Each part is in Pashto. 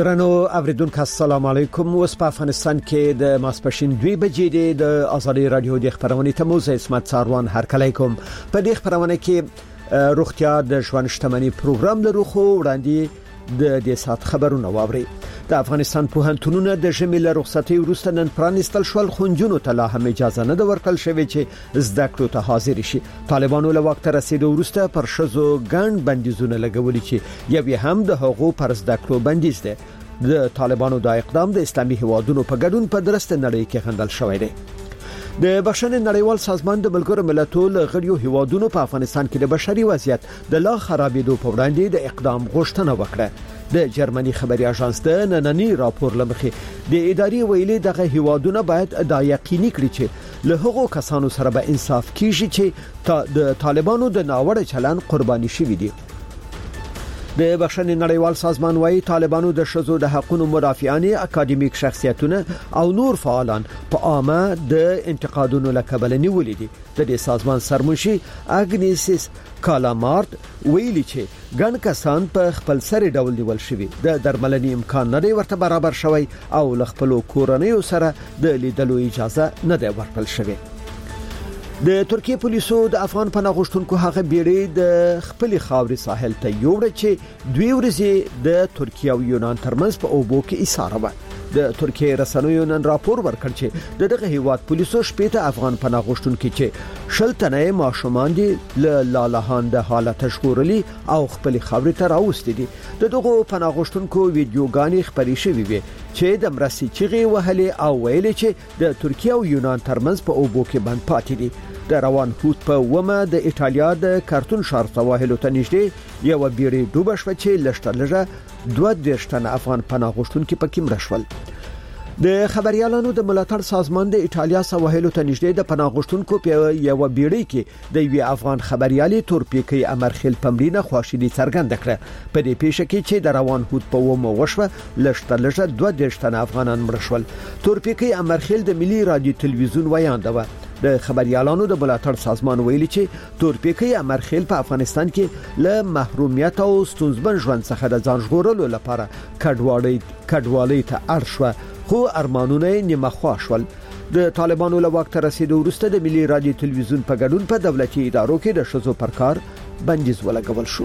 درنو اوریدونکو السلام علیکم. اوس په افغانستان کې د ماسپښین 2 بجې د ازادي رادیو د خبرونې ته موزه اسمت ساروان هرکلی کوم. په دې خبرونه کې روغتیا د ژوند شتمنۍ پروګرام لرو خو وړاندې د دې سات خبرونه واوري. د افغانستان پوهنتونونه د ژمي له رخصتۍ وروسته نن پرانیستل شول، خونجونو ته لا هم اجازه نه ورکړل شوې چې زده کړو ته حاضر شي. طالبانو له وخت رسیدو وروسته پر شذو ګڼ بندیزونه لګولي چې یو هم د حقوقو پر زده کړو بندیز دی. د طالبانو د اقدام د اسلامي هیوادونو په ګډون په درسته نړۍ کې غندل شوی دی. د بشري نړیوال سازمان د ملګرو ملتونو غړیو هیوادونو په افغانستان کې د بشري وضعیت د لا خرابېدو په وړاندې د اقدام غوښتنه وکړه. د جرمني خبري اژانس د نننی راپور لمخې د ادارې ویلي دغه هیوادونه باید دا یقیني کړي چې له هغو کسانو سره به انصاف کیږي چې د طالبانو د ناوړه چلن قرباني شوي دي. د بشري نړیوال سازمان وايي طالبانو د شذو د حقوقو مدافعان، اکاډمیک شخصیتونه او نور فعالان په عامه د انتقادونو له کبله نیولې دي. د دې سازمان سرمنشي اګنیسیس کالامارت ویلي چې ګڼ کسان په خپل سر ډول نیول شوي، د درملنې امکان نه دی ورته برابر شوی او له خپل کورنۍ سره د لیدلو اجازه نه دی ورکړل شوی. د ترکیه پولیسو د افغان پناه غوښتونکو هغه بیړۍ د خپل خاوري ساحل ته یوړه چې 2 ورځې د ترکیه او یونان ترمنځ په اوبو کې ایساره و. د ترکیه رسنیو نن راپور ورکړ چې دغه هیواد پولیسو شپږ افغان پناه غوښتونکو چې شلتنه ماشومان دي له لالاهان د حالت ژغورلي او خپل خاوري ته راوستي دي. دغه پناه غوښتونکو ویډیوګانې خپرې شوې وي چې د مرسي چیغې وهلې او ویلي چې د ترکیه او یونان ترمنځ په اوبو کې بند پاتې دي. د روان هوت په ومه د ایټالیا د کارتون ښار سواحل ته نږدې یو بیړۍ ډوبه شوه چې لشتلجه 22 تن افغان پناه غوښتونکو پکې مړه شول. د خبريالانو د ملاتړ سازمان د ایټالیا سواحل ته نږدې د پناه غوښتونکو په یو بیړۍ کې د یو افغان خبريالي تورپیکی امرخیل پمرینه خواشینی څرګند کړه. په دې پیښه کې چې د روان هوت په ومه وشوه لشتلجه 22 تن افغانان مړه شول. تورپیکی امرخیل د ملي رادیو تلویزیون ویاند و. د خبريالانو د ملاتړ سازمان ویلي چې تورپیکی امرخیل په افغانستان کې له محرومیت او ستونزمن ژوند څخه د ځان ژغورلو لپاره کډوالۍ ته اړ شو، خو ارمانونه نیمه خوا شول. د طالبانو له وخت رسیدو وروسته د ملي رادیو تلویزیون په ګډون په دولتي ادارو کې د شذو پر کار بندیز ولګول شو.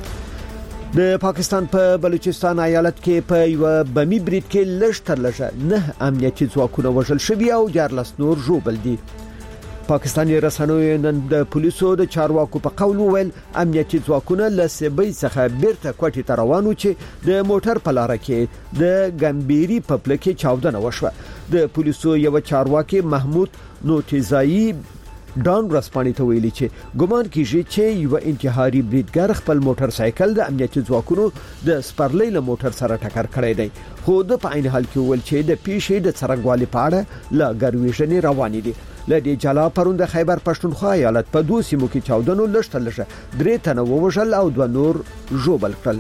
د پاکستان په بلوچستان ایالت کې په یو بمی برید کې لږترلږه 9 امنیتي ځواکونه وژل شوي او 14 نور ژوبل دي. پاکستاني رسنیو نن د پولیسو د چارواکو په قول وویل امنیتي ځواکونه له سبي څخه بیرته کوټې ته روانو چې د موټر په لار کې د ګمبيري په پله کې چاودنه وشوه. د پولیسو یو چارواکي محمود نوتیزایی ډان رسپانې ته ویلي چې ګومان کیږي چې یو انتحاري بریدګر خپل موټر سایکل د امنیتي ځواکونو د سپرلۍ له موټر سره ټکر کړی دی، خو د په عین حال کې ویل چې د پیښې د څرنګوالي په اړه لا ګرویژنې روانې دي. لدی جلا پروند خیبر پښتونخوا ایالت په 2 سیمو کې چاودنو لشتلشه 3 تنه ووژل او 2 نور ژوبل کړل.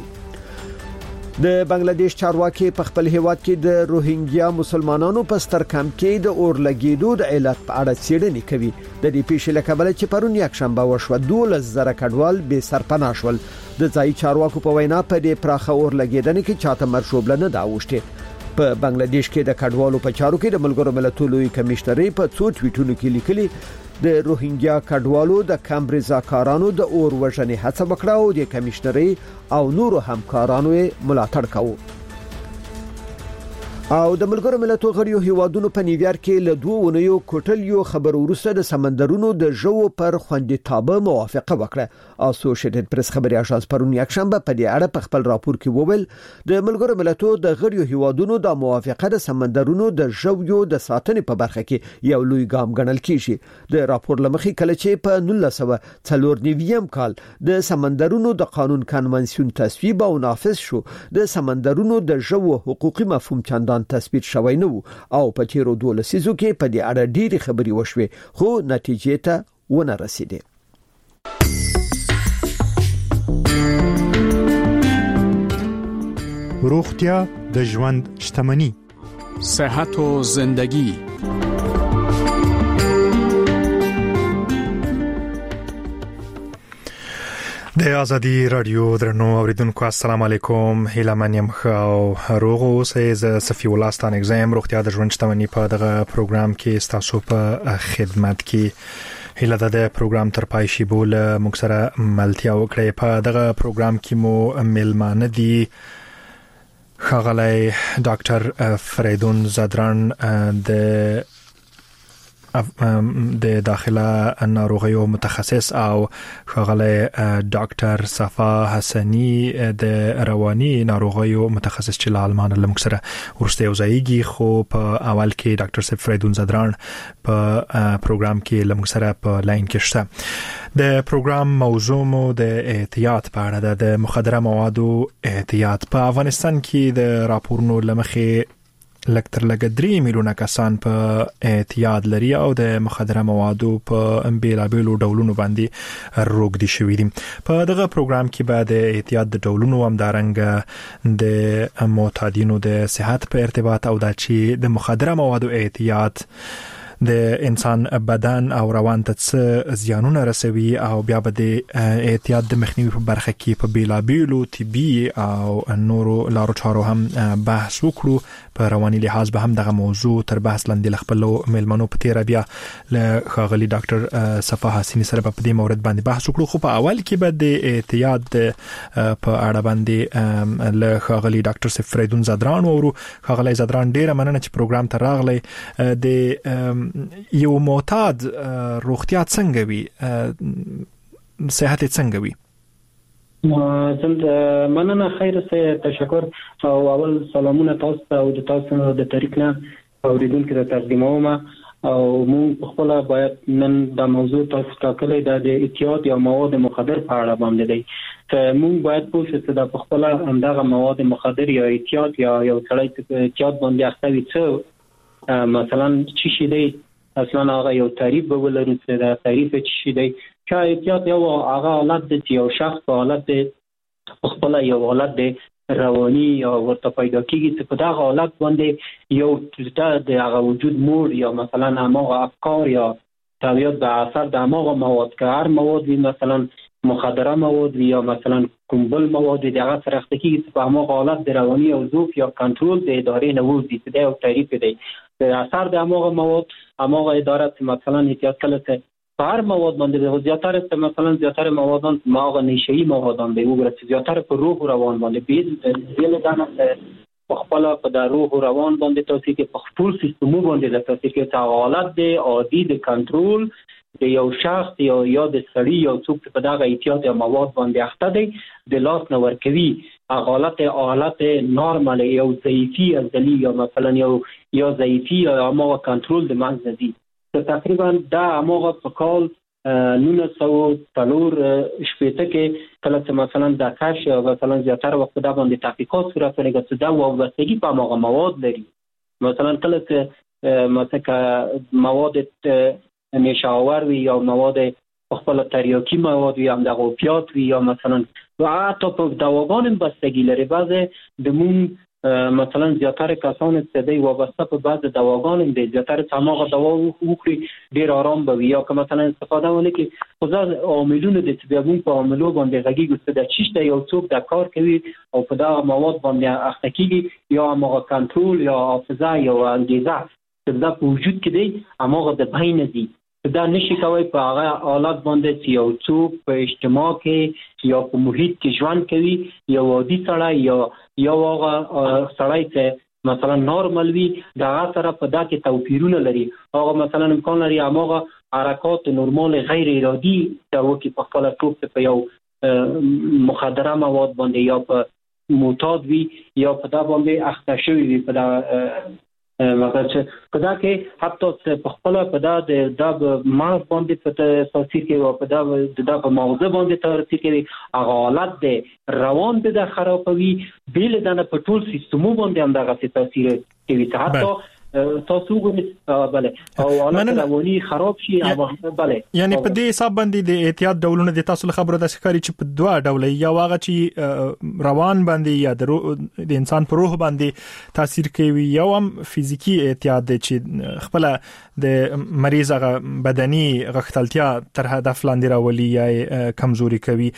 د بنگلاديش چارواکي په خپل هیواد کې د روهینګیا مسلمانانو په ستر کمپ کې د اور لګیدو د علت په اړه څېړنې کوي. د دې پیښې له کبله چې پرون یک شنبه وشوه 12,000 کډوال به سرپناه شول. د ځای چارواکو په وینا په دې پراخه اور لګیدنې کې چاته مرشوبله نه دا وشته. په بنگلاديش کې د کډوالو په چارو کې د ملګرو ملتونو کمیشنري په څو ټویټونو کې لیکلي د روهینګیا کډوالو د کمبرزا کارانو د اور وژنې هڅه وکړه او د کمیشنري او نورو همکارانو ملاتړ کاوه. او د ملګرو ملتونو غړیو هیوادونو په نیویارک کې له 2 ونیو کوټلیو خبر ورسته د سمندرونو د ژو پر خوندیتابه موافقه وکړه. اسوسییټډ پریس خبري اژانس پرون یک شنبه په دې اړه په خپل راپور کې وویل د ملګرو ملتونو د غړیو هیوادونو د موافقه د سمندرونو د ژویو د ساتنې په برخه کې یو لوی ګام ګڼل کیږي. د راپور لمخې کله چې په 1994 کال د سمندرونو د قانون کنونسیون تصویب او نافذ شو، د سمندرونو د ژوو حقوقي مفهوم چندان تثبیت شوی نه او په تیرو 2 لسیزو کې په دې اړه ډېری خبري وشوي، خو نتیجې ته ونه رسیدي. روغتیا د ژوند شتمنۍ، صحت و زندگی. د د ازادي رادیو درنو اوریدونکو السلام علیکم هیله منیم خو روغو سه صفی الله ستان اگزام روغتیا د ژوند شتمنی په دغه پروګرام کې تاسو په خدمت کې هیله ده د پروګرام تر پای شي بول موږ سره ملتیا وکړي په دغه پروګرام کې مو ملمانه دي خغلی ډاکټر فریدون زدران د داخله ناروغیو متخصص او خغلی ډاکټر صفا حسنی د رواني ناروغیو متخصص چې لالمان لمک سره ورسته وزایږي خو په اول کې ډاکټر فریدون زدران په پروګرام کې لمک سره په لاین کې شته د پروګرام موضوع مو د احتیاط په اړه د مخدره موادو احتیاط په افغانستان کې د راپورونو لمخې لکتر لګ 3 میلیونه کسان په احتیاط لري او د مخدره موادو په بیلابیلو ډولونو باندې روږدي شوي دي په دغه پروګرام کې بعد احتیاط د ډولونو هم دارنګ د معتادینو د صحت په ارتباط او د چې د مخدره موادو احتیاط د انسان بدن او روان ته زیانونه رسوي او بیا به د احتیاط د مخنیوي په برخه کې په بیلابیلو طبي او نورو لارو چارو هم بحث وکړو په رواني لحاظ به هم دغه موضوع تر بحث لاندې خپل ملمنو په تیر بیا له خاغلی ډاکټر صفا حسینی سره په دې مورد باندې بحث وکړو خو په اول کې به د احتیاط په اړه باندې له خاغلی ډاکټر فریدون زدران او خاغلی زدران ډیره مننه چې پروګرام ته راغلی د یو معتاد روغتیا څنګه وي صحت څنګه وي مننه خیر سه تشکر او اول سلامونه تاسو ته او د تاسو د طریق نه اوریدونکو ته تقدیم کوم او موږ خپل باید نن د موضوع تاسو ټاکلې د احتیاط یا مواد مخدر په اړه باندې دی ته موږ باید پوه شو چې د خپل اندغه مواد مخدر یا احتیاط یا یو څړی ته احتیاط باندې اختوي څه مثلا چی شي دی اصلا هغه یو تعریف به ولرو چې دا تعریف چی شي دی چې احتیاط یو هغه حالت دی چې یو شخص په حالت دی خپل یو حالت دی رواني یا ورته پیدا کیږي چې په دا حالت باندې یو د هغه وجود مور یا مثلا هغه افکار یا طبیعت به اثر د هغه مواد که هر مواد وي مثلا مخدره مواد یا مثلا کومبل مواد د هغه سره اخته کیږي په هغه حالت د رواني او ذوق یا کنټرول د ادارې نه وځي چې دا یو تعریف دی د اثر د هغه مواد هغه اداره مثلا احتیاط کړي په هر مواد باندې زیاتره مثلا زیاتره موادان هغه نشئی موادان دی وګورئ زیاتره په روح روان باندې بیل دانه په خپل په د روح روان باندې تاثیر کې په خپل سیستم باندې د تاثیر کې حالت دی عادي د کنټرول د یو شخص یا د سړي یو څوک په دغه احتیاط یا مواد باندې اخته دی د لاس نه ورکوي حالت نارمال یو ضعیفي ازلی یا مثلا یا ضعیفی یا هغه کنټرول د منځ دي تقریبا دا هغه په کال 1904 شپته کې کله چې مثلا د کاش یا مثلا زیاتره وخت دا باندې تحقیقات صورت لري چې دا وابستګي په هغه مواد لري مثلا کله چې مثلا مواد نشاور وی یا مواد خپل تریاکی مواد یا د اوپیات وی یا مثلا حتی په دواګانو بستګي لري بعضه د مون مثلا زیاتره کسان چې دی وابسته په بعض دواګانو دي زیاتره هغه دوا وکړي ډیر آرام به یا که مثلا استفاده ونه کړي خو ځا عاملونه د تبعون په عاملو باندې غږیږي چې د چیشته یو څوک د کار کوي او په دا مواد باندې اخته کیږي یا هغه کنټرول یا حافظه یا انګیزه چې دا په وجود کې دی هغه د بین دي دا نشي کوي په هغه حالت باندې چې یو څوک په اجتماع کې یا په محیط کې ژوند کوي یو عادي سړی یا هغه سړی چې مثلا نارمل وي دا سره په دا کې توپیرونه لري هغه مثلا امکان لري هغه حرکات نورمال غیر ارادي دا وکي په خپل ټوپ په یو مخدره مواد باندې یا په معتاد وي یا په دا باندې اخته شوی وي په دا مګر چې کدا کې حتی په خپل په دا د مغز باندې په تاثیر کې او په دا په مغز باندې تاثیر کوي هغه حالت دی روان د خرابوي بیل دنه په ټول سیستم باندې هم دغه تاثیر کوي حتی تاسو وګورئ بله او حالت رواني خراب شي بله یعنی په دې حساب باندې د احتیاط ډولونه د تاسو خبرو د ښکاری چې په دوه ډول یا واغه چې روان باندې یا د انسان په روح باندې تاثیر کوي یا هم فزیکی احتیاط دی چې خپل د مریض بدني غختلتیا تر هدف لاندې راولي یا کمزوري کوي.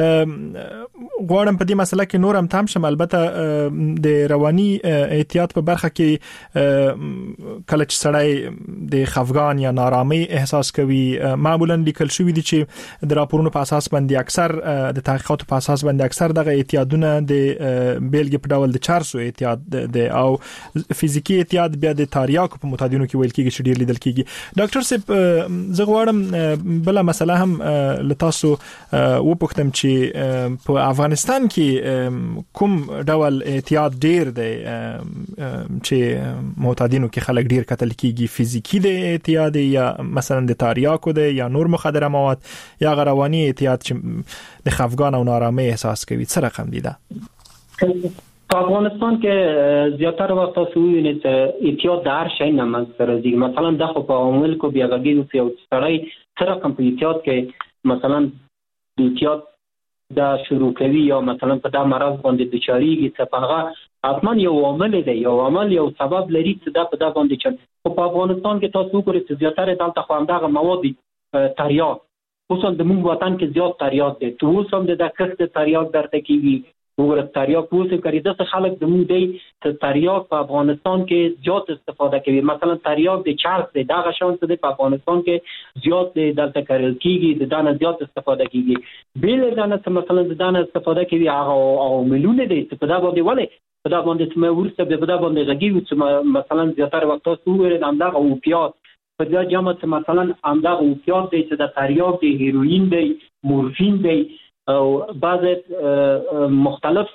غواړم په دې مسله کې نور هم تام شم. البته د رواني احتیاط په برخه کې کله چې سړی د خفګان یا نارامۍ احساس کوي معمولا لیکل شوی دي چې د راپورونو په اساس باندې اکثر د تحقیقاتو په اساس باندې اکثر دغه احتیاطونه د بیلګې په ډول د 400 احتیاط د او فزیکی احتیاط بیا د تاریاکو په متادینو کې ویل کېږي چې ډیر لیدل کېږي. ډاکټر صاحب زه غواړم بل مسله هم لتاسو وپوښتم چې په افغانستان کې کوم ډول احتیاط ډیر دی چې متادینو کې خلک ډیر قتل کیږي، فزیکی د احتیاط یا مثلا د تاریاکو د یا نور مخدره مواد یا رواني احتیاط چې د خفګان او نارامۍ احساس کوي څه رقم دي دا؟ په افغانستان کې زیاتره وخت تاسو وینئ چې احتیاط د هر شي نه منځته راځي. مثلا د خو په عمل کو بیا غږی یو سړی سره کوم احتیاط کې مثلا د احتیاط دا شروع کوي یا مثلا په دا مرض باندې بچاریږي څه هغه اصلا یو عامل دی، یو عامل یو سبب لري چې دا په دا باندې چې په افغانستان کې تاسو وګورئ چې زیاتره دلته خو همدغه مواد تریاک خصوصا د موږ وطن کې زیات تریاک دی. تو اوس هم د کښت تریاک درته کیږي وګورئ تریاک اوس کوي د خلک د موږ دی چې تریاک په افغانستان کې زیات استفاده کوي. مثلا تریاک د چارس دی دا غشان څه دی په افغانستان کې زیات دلته کارل کیږي د دانه زیات استفاده کیږي. بیل دانه مثلا د دانه استفاده کوي هغه او مليونه دي په دا باندې ولې په دا باندې چې ورسته په دا باندې غږی چې مثلا زیاتره وخت تاسو وګورئ همدغه اوپیات په دا جامه چې مثلا همدغه اوپیات دی چې د تریاک دی، هیروین دی، مورفین دی او بعض مختلف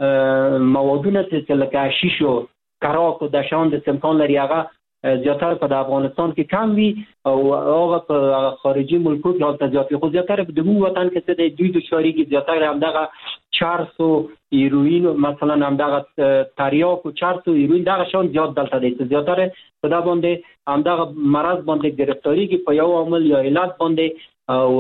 موادونه چې لکه حشیش او کراک او د شان د امکان لري هغه زیاتره په افغانستان کې کم وي او هغه په خارجي ملکو کې حالت زیات خو زیاتره په دمو وطن کې د دوی د شاري کې زیاتره همدغه 400 هیروین مثلا همدغه تریاک او 400 هیروین دغه شان زیات دلته دي. زیاتره په دا باندې همدغه مرض باندې گرفتاری کې په یو عامل یا علت باندې او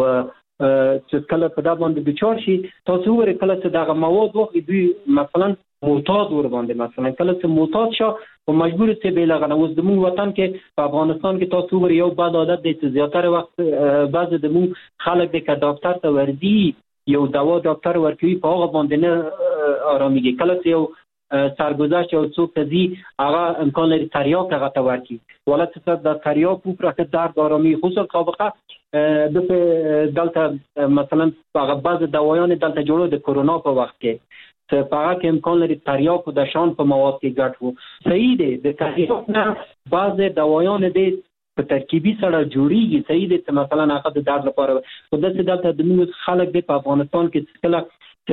چې کله په دا باندې بچور شي تاسو ورې کله چې دغه مواد وخت دوی مثلا معتاد ور باندې مثلا کله چې معتاد شو او مجبور سي بیلغه نو د موږ وطن کې په افغانستان کې تاسو ور یو بد عادت دی چې زیاتره وخت بعض د موږ خلک د ډاکټر ته وردی یو دوا ډاکټر ورکوي په هغه باندې نه آراميږي. کله چې یو سرگذشت او څوک تزي هغه امکان لري تریاک هغه ته ورکي ولته د تریاک په پرکه درد آرامي خصوصا سابقه د دلته مثلا هغه بعض دوايان دلته جوړو د کرونا په وخت کې چې په هغه کې امکان لري تریاک او د شان په مواد کې ګډ وو. صحیح دی د تریاک نه بعض دوايان دي په ترکیبي سره جوړیږي. صحیح دی چې مثلا هغه د درد لپاره خو د دلته د موږ خلک د افغانستان کې کله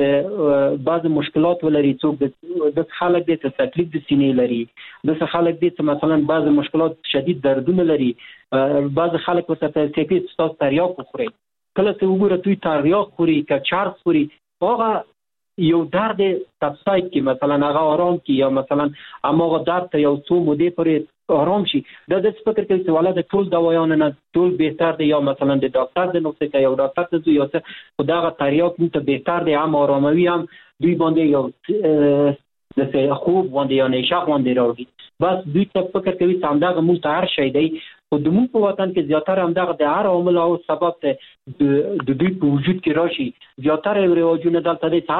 چې بعض مشکلات ولري څوک د خلک د تکلیف د سینې لري د خلک د مثلا بعض مشکلات شدید دردونه لري بعض خلک ورته تکلیف تاسو تریاک خوري کله چې وګوره دوی تریاک خوري که چارس خوري هغه یو درد تفساید کې مثلا هغه آرام کی یا مثلا اماغه درد ته یو څو مودې پورې آرام شي د دې فکر کوي چې ولادت ټول دوايان نه ټول بهتر دی یا مثلا د ډاکټر د نقطه کې یو ډاکټر ته یو څه خدای تریاک مت بهتر دی هم آراموي هم دوی باندې یو د څه خوب باندې یا نشه باندې راوړي بس دوی ته فکر کوي چې همدغه مو ته هر شي دی خو د مو په وطن کې زیاتره همدغه د هر عامل او سبب ته د دوی په وجود کې راشي زیاتره رواجونه دلته دي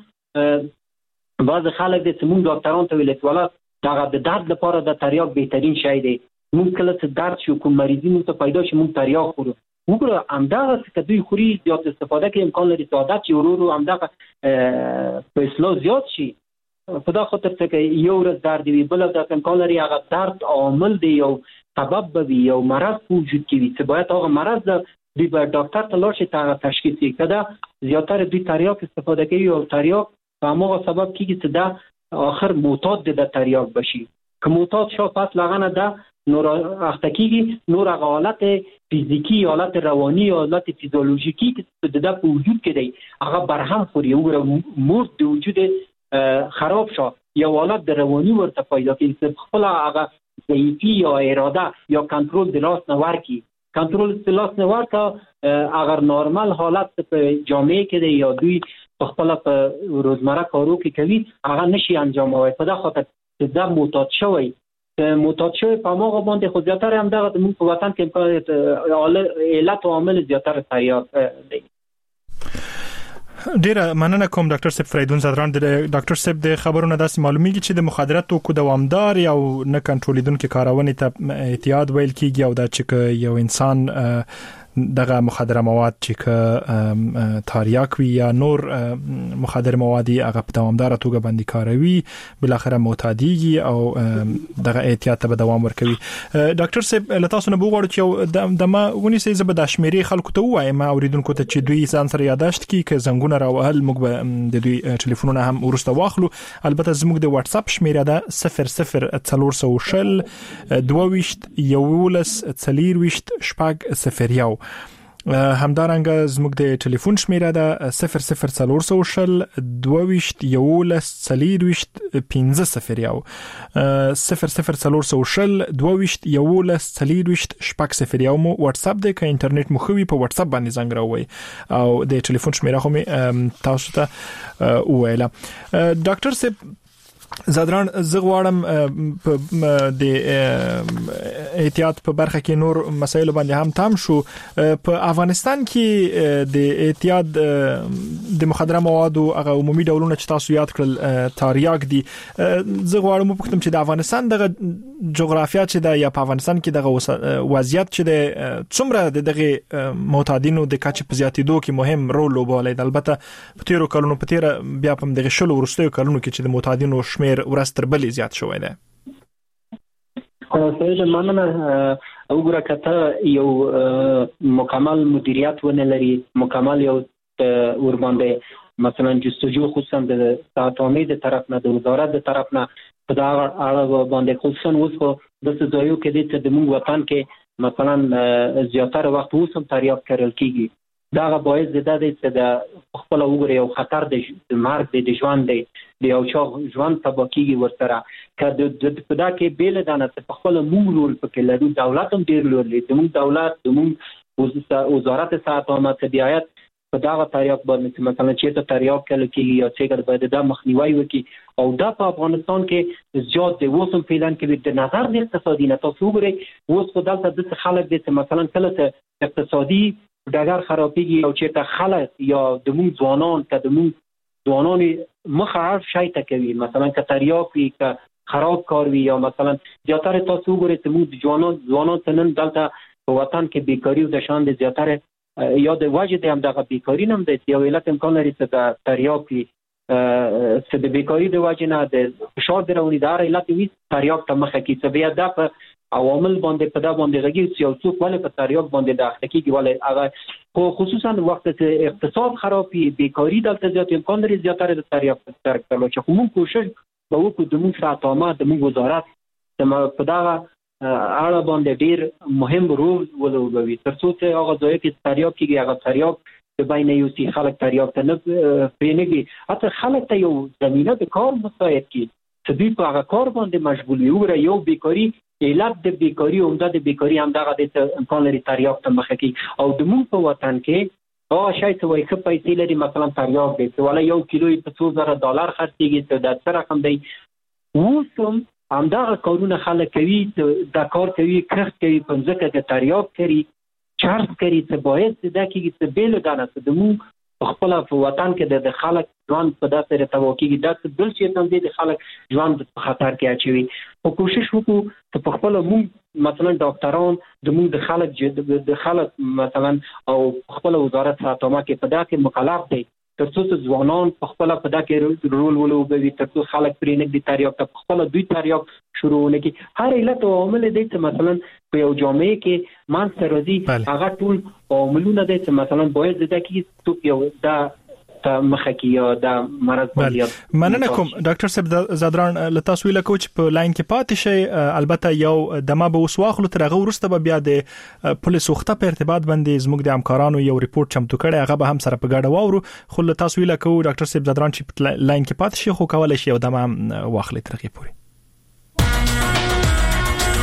حتی بعض خلک د سمون ډاکټرانو ته ویل چې دا د درد لپاره د تریاک بهترین شی دی مونږ کله چې درد شو کوم مریضي مو ته پیدا شي مونږ تریاک خورو وګوره همدغه چې دوی خوري زیات استفاده کوي امکان لري عادت ورو همدغه په اصلاح زیات شي په دا خاطر چې یو ورځ درد وي بل د امکان لري هغه درد عامل دی یو سبب به یو مرض وجود کوي چې باید هغه مرض دی به ډاکټر ته لاړ شي ته تشخیص کړي زیاتره دوی تریاک استفاده کوي او تریاک په هغه سبب کیږي چې دا آخر معتاد د تریاک بشي که معتاد شو پس لغنه ده نور اختکیږي نور حالت فیزیکی حالت روانی حالت فیزیولوژیکی چې د په وجود کې دی هغه برهم خوري وګوره مور د وجود خراب شو یو حالت د رواني ورته پیدا کیږي خپل هغه ضعیفی یا اراده یا کنټرول د لاس نه ورکی. کنټرول د لاس نه ورکا اگر نورمال حالت په جامعه کې دی یا دوی په خپل په روزمره کارو کې کوي هغه نشي انجاموي. په دا خاطر چې دا معتاد شوی په موږ باندې خو زیاتره هم دغه موږ په وطن کې علت او عامل زیاتره تریاق دی. ډیره مننه کوم ډاکټر صاحب فریدون زادران. د ډاکټر صاحب د خبرونو داسې معلومیږي چې د مخدرات توکو دوامدار یا نه کنټرولیدونکو کارونې ته اعتیاد ویل کیږي او دا چې یو انسان دغه مخدر مواد چې تاریاک وي یا نور مخدر موادي هغه په دوامدار توګه باندې کاروي بل اخر معتادیږي او دغه احتیاط ته دوام ورکوي. ډاکټر صاحب له تاسو نه وغواړم چې د ما ونی سي زبد شمیرې خلکو ته وایم اوریدونکو ته چې دوی ځان سره یاداشت کی ک زنګونه راوهل موږ د دوی ټلیفونونه هم ورسته واخلو. البته زموږ د واتس اپ شمیره ده 00 22 همدارنګه زموږ د ټلیفون شمیره ده 00 22 مو واتس اپ د انټرنیټ مخوي په واتس اپ باندې زنګ راوي او د ټلیفون شمیره خو تاسو ته ویله. ډاکټر صاحب زادران زغواړم د احتیاط په برخه کې نور مسایل باندې هم تام شو. په افغانستان کې د احتیاط د مخدره موادو هغه عمومي ډولونه چې تاسو یاد کړل تاریاک دي. زغواړم په کوم چې د افغانستان د جغرافیا چې د یا په افغانستان کې د وضعیت چې د څومره دغه معتادینو د کچ په زیاتېدو کې مهم رول لوبولی. البته په تیرو کلونو په تیر بیا په دغه شلو ورستیو کلونو کې چې د معتادینو شمیر ورستر بلې زیات شوی دی. سید مننه. وګوره کته یو مکمل مدیریت ونه لري مکمل یو ور باندې مثلا جستجو خصوصا د تعامی د طرف نه د وزارت د طرف نه په دا اړه باندې خصوصا اوس د ځایو کې د موږ وطن کې مثلا زیاتره وخت اوس هم تریاق کړل کیږي. دا باعث د دې د خپل وګړي یو خطر د مرګ د ژوند دی یو چا ژوند تباکیږي ورسره کله د پدا کې بیل دانه په خپل موږ رول پکې لري. دولت هم ډیر لور لري. د موږ دولت د موږ وزارت صحت او طبيعت په دا تریاق باندې مثلا چې ته تریاق کله کې یا څنګه باید د مخنیوي وکي او دا په افغانستان کې زیات د وسم فعلان کې د نظر د اقتصادي نه تاسو وګورئ اوس په دلته د خلک د مثلا کله اقتصادي ډګر خرابېږي او چې ته خلک یا د موږ ځوانان ته د موږ ځوانان مخه عرف شای ته کوي مثلا که تریاق وي که خراب کار وي یا مثلا زیاتره تاسو وګورئ چې موږ ځوانان ته نن دلته په وطن کې بیکاری او د شان د زیاتره یا د وجه هم دغه بیکاری هم د یو علت امکان لري چې د تریاق وي چې د بیکاری د وجه نه د فشار درونی دار علت وي تریاق ته مخه کې چې بیا د عوامل باندې په دا باندې غږی چې یو څوک ولې په تریاق باندې د حقیقي ولې هغه خصوصا وخت چې اقتصاد خراب وي بیکاری دلته زیات امکان لري زیاتره د تریاق تر کولو چې موږ کوشش به وکړو د موږ ساتامه د موږ وزارت په دا اړه باندې ډیر مهم رول ولوبوي ترڅو چې هغه ځای کې تریاق کیږي هغه تریاق د بین یو سي خلک تریاق ته نه پېنګي حتی خلک ته یو زمينه د کار مساعد کی چې دوی په هغه کار باندې مشغول وي یو بیکاری علت د بیکاری عمده د بیکاری هم دغه د امکان لري تریاق ته مخه کی او د موږ په وطن کې او شاید وایي چې پیسې لري مثلا تریاق دی چې ولا یو کیلو په $2000 خرڅيږي ته د څه رقم دی وسم هم دغه کارونه خلک کوي د کار کوي کښت کوي په ځکه چې تریاق کوي چارج کوي چې باید د کېږي چې بیل دانه د موږ خپل په وطن کې د خلک ژوند په داسې رتاوکیږي د بل چې تم د خلک ژوند په خطر کې اچوي او کوشش وکړو چې په خپل موږ مثلا ډاکټران د موږ د خلک مثلا او خپل وزارت ساتمه کې په دا کې مکلف دي ترڅو ځوانان په خپل په دا کې رول ولوبوي ترڅو خلک پرې نه دي تریاق ته خپل دوی تریاق شروع ونکي هر علت او عامل دي چې مثلا په یو جامعه کې مانځ راځي هغه ټول عاملونه دي چې مثلا باید د کې تو یو دا مخکی یا د مرض باندې مننه کوم ډاکټر صاحب زادران لتاسو ویل کوچ په لاین کې پاتې شي البته یو دمه به وسواخلو تر هغه ورسته به بیا د پولیس وخته په ارتباط باندې زموږ د همکارانو یو ریپورت چمتو کړي هغه به هم سره په ګډه واورو خو لتاسو ویل کو ډاکټر صاحب زادران چې په لاین کې پاتې شي خو کولای شي یو دمه واخلي ترغه پوري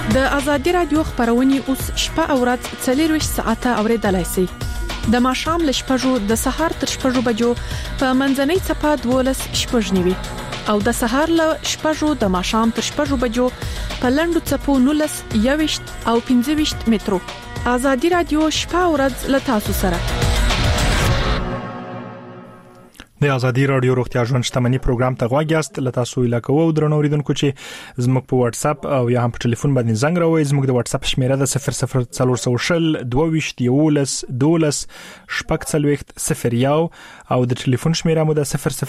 د ازادي رادیو خبرونه اوس شپه او ورځ 24 ساعته اوریدلای شئ. د ماښام ل شپږو د سهار تر شپږو بجو په منځنۍ چپه 12 شپږنیوي او د سهار ل شپږو د ماښام تر شپږو بجو په لندو چپو 19 21 او 25 مترو. ازادي رادیو شپه او ورځ ل تاسو سره. د ازادي رادیو روغتیا ژوند شتمنۍ پروګرام ته غواړی است لته سو علاقه او درنو اوریدونکو چې زموږ په واتس اپ او یا هم په ټلیفون باندې زنګ راوي. زموږ د واتس اپ شمیره د 0042224040 او د ټلیفون شمیره مو د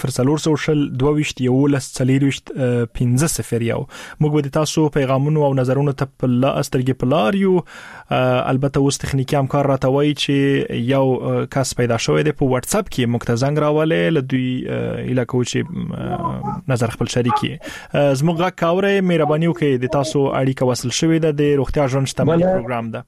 0042224015. موږ به تاسو پیغامونه او نظرونه ته په لاسترګې پلار یو. البته اوس تخنیکی همکار راته وایي چې یو کس پیدا شوی دی په واتس اپ کې موږ ته زنګ راولې دوی علاقو چې نظر خپل شریکي زموږ کاوره مهرباني وکړئ د تاسو اړیکه وصل شوې ده د روغتیا ژوند شتمنۍ پروګرام ده.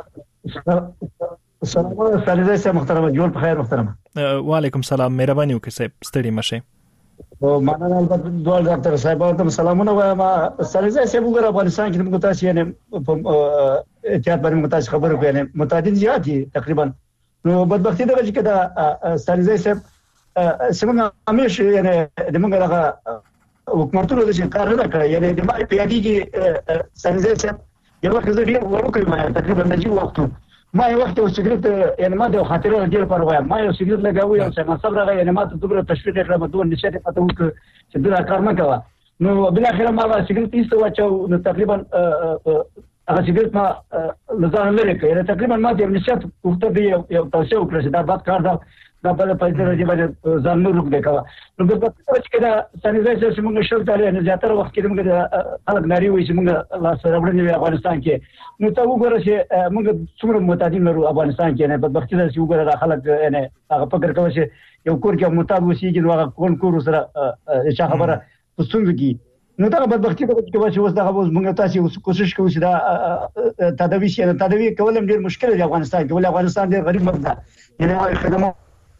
السلام علیکم سید محترم جوړ په خیر محترم. وعلیکم سلام مهرباني وکړئ صاحب ستړي مشه. او مننه البته دوه ډاکټر صاحب ته سلامونه وایم. سالزه صاحب وګړه افغانستان کې موږ تاسو یې احتیاط باندې موږ تاسو خبرو کوي متعدد زیات دي تقریبا. نو بدبختی دغه چې دا سالزه صاحب سمونه همیشه یعنی د موږ هغه حکومتونو د کار نه کړی یعنی د ما په یادی کې سالزه صاحب یو وخت زه ډیر ورکوي ما تقریبا نه جوړ وخت ما یو وخت سیګریټ یعنی ما د خاطر ډیر پر وایم ما یو سیګریټ لګاوه او څنګه صبر راغی یعنی ما ته دومره تشویق کړم دوه نشته پته وک چې دا کار نه کوه. نو بل اخر ما سیګریټ ایست واچو نو تقریبا هغه سیګریټ ما لزان لري کړه تقریبا ما د نشته وخت دی یو تاسو وکړه دا بد کار دا په پیسې راځي باندې ځان نور وکړه. نو په پاتې چې دا سانیټایزر چې موږ شول تعالی نه زیاتره وخت کې موږ د خلک ناری وي چې موږ لا سره وړاندې افغانستان کې نو ته وګوره چې موږ څومره معتادین لرو افغانستان کې نه په وخت کې چې وګوره خلک نه هغه فکر کوي چې یو کور کې معتاد وسیږي نو هغه کور سره چې خبره پښتون کې نو دا په وخت کې چې اوس دا موږ تاسو کوشش کوو چې دا تداوی کول ډیر مشکل دی افغانستان کې ولې افغانستان ډیر غریب ملک دی یعنی خدمات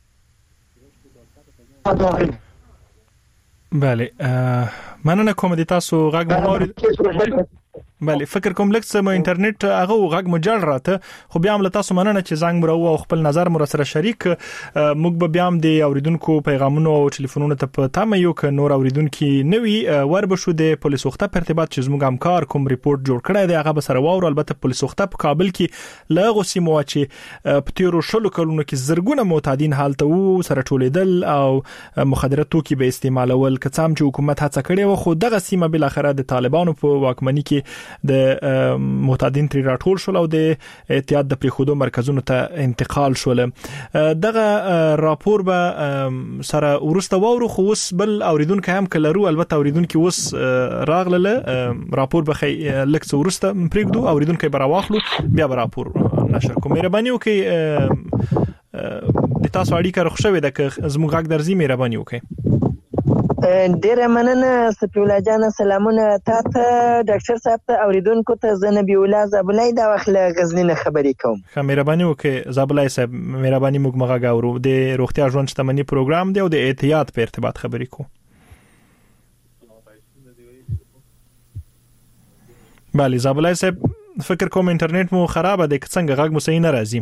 بله مننه کوم د تاسو غږ مورید. بله فکر کوم لکه سم انټرنیټ هغه غږ مجل راته خو بیا هم له تاسو مننه چې زنګ مرو او خپل نظر مر سره شریک موږ به بیا هم د اوریدونکو پیغامونو او ټلیفونونو ته پتا مې یو ک نور اوریدونکو نوي ور بشو د پولیس وخته په ارتباط چې زموږ همکار کوم ریپورت جوړ کړی دی هغه به سره واور. البته پولیس وخته په کابل کې لغه سیمو چې په تیرو شلو کلونو کې زرګونه معتادین حالت وو سره ټولیدل او مخدرات توکي به استعمالول کڅام چې حکومت هڅه کړې و خو دغه سیمه بل اخره د طالبانو په واکمنۍ کې د معتادین تری راټول شول او د احتیاط د پریخودو مرکزونو ته انتقال شول. دغه راپور به سره ورسته وورو خو اوس بل اوریدونکو هم کلرو البته اوریدونکو اوس راغله راپور به لکه ورسته پریږدو اوریدونکو به راواخلو بیا به راپور نشر کوم. مهرباني وکړئ د تاسو اړیکه رخصوي د زموږ غږ درځي مهرباني وکړئ. ډیره مننه سپی الله جان سلامونه تاسو ډاکټر صاحب ته اوریدونکو ته زنبی الله زابلای دا وخت غزنی خبرې کوم. خو مهرباني وکړئ زابلای صاحب مهرباني موږ مغه غاورو د روغتیا ژوند شتمنۍ پروګرام دی او د احتیاط په ارتباط خبرې کوو. بله زابلای صاحب فکر کوم انټرنیټ مو خراب دی څنګه غږ مو صحیح نه راځي.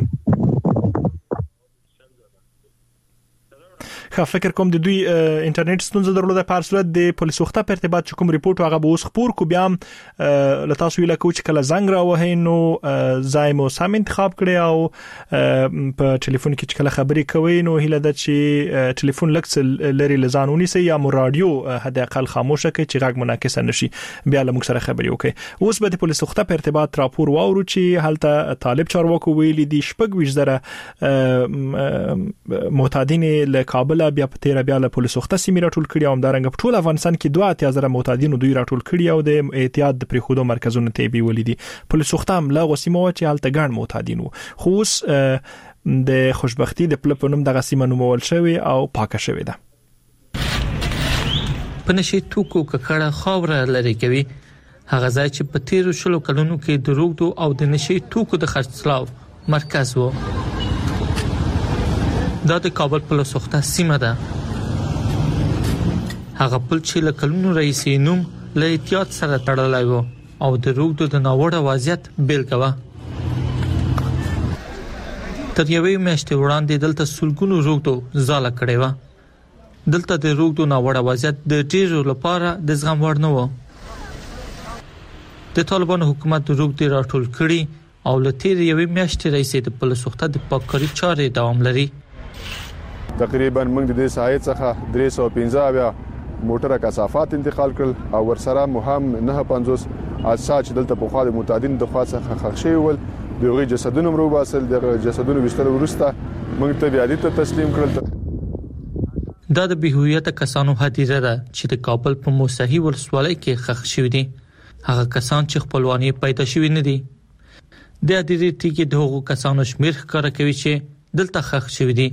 فکر کوم د دوی انټرنیټ ستونزه درلوده په صورت د پولیس وخته په ارتباط کوم ریپورت هغه به اوس خبر کو بیا ل تاسو ویل کوم چې کله زنګ راوهې نو زایمو سم انتخاب کړی او په ټلیفون کې چې کله خبرې کوي نو هله د چې ټلیفون لکس لري لزانونی سي یا مو رادیو حد اقل خاموشه کې چې غږ منعکس نشي بیا له موږ سره خبرې وکړي. اوس به د پولیس وخته په ارتباط راپور واورو چې هلته طالب چارواکو ویلي دي شپږ وزره معتادین له کابل بیا په تیر بیا له پولیس وخته سیمه راټول کړي او همدارنګ په ټول افغانستان کې 2000 معتادین دوی راټول کړي او د احتیاط د پریخودو مرکزونو ته بي ولیدي. پولیس وخته هم لا غسیمه چې حالت ګڼ معتادین وو خو د خوشبختی د پلپونم دغه سیمه نومول شوی او پاکه شوی ده. په نشي توکو ککړه خاوره لري کوي هغه ځای چې په تیر شلو کلونو کې د روغتو او د نشي توکو د خرڅلاو مرکز وو. دا د کابل په لسوخته سیمه ده. هغه پل چې له کلونو رئیس نوم له احتیاط سره تړلای وو او د روغتو د ناوړه وضعیت بیلګه وه. تر یوې میاشتې وړاندې دلته سلګونو روغتو ځاله کړې وه. دلته د روغتو ناوړه وضعیت د ډیرو لپاره د زغم وړ نه و. د طالبانو حکومت روغتي راټول کړي او له تیر یوې میاشتې راځي د پولیسو سخته د پاککاري چارې دوام لري. تقریبا موږ د دې سایت څخه 315 موټره کثافات انتقال کړل او ورسره مهم 950 اجساد چې دلته په خوا د متعدین د خوا څخه خښ شوي ول دغه جسدونه مرو باسل د جسدونو وشتل ورسته موږ ته بیا دې ته تسلیم کړل. دا د بهویت کسانو هدیره ده چې د کابل په موسهي ولسوالۍ کې خښ شوي دي. هغه کسان چې خپلواني پیدا شوي نه دي. د هدیرې ټیکې د هغو کسانو شمیر ښکاره کوي چې دلته خښ شوي دي.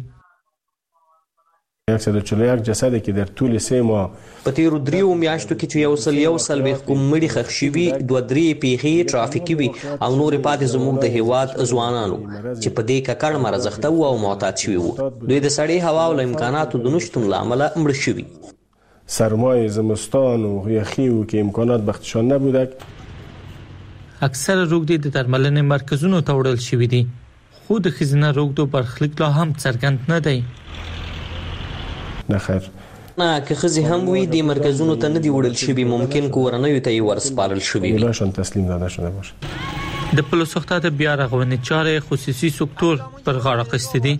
اکثر چلیک جسد کې در طول 3 ماه په تیرو 3 میاشتو کې چې یو سل کومړي خښ شوي 2-3 پیښې ټرافیکي وي او نور پاتې زموږ د هیواد ځوانانو چې په دې ککړ مرزخته او معتاد شوي وو. دوی د سړې هوا او امکاناتو د نشټون لامل مړ شوي. سرمایه زمستان و یخی و که امکانات بختشان نبودک. اکثر روغتي د درملنې مرکزونو ته وړل شوي دي. خو د ښځینه روغتو برخلیک لا هم څرګند نه دی. نه خیر نه که خزي هم وي د مرکزونو ته نه دی وړل شوی، ممکن کورنۍ ته یې ورسپارل شوی وي. لاشون تسلیم داده شده باشه. د پولیسو سخته د بیا رغونې چارې خصوصي سکتور پر غاړه اخیستې دي.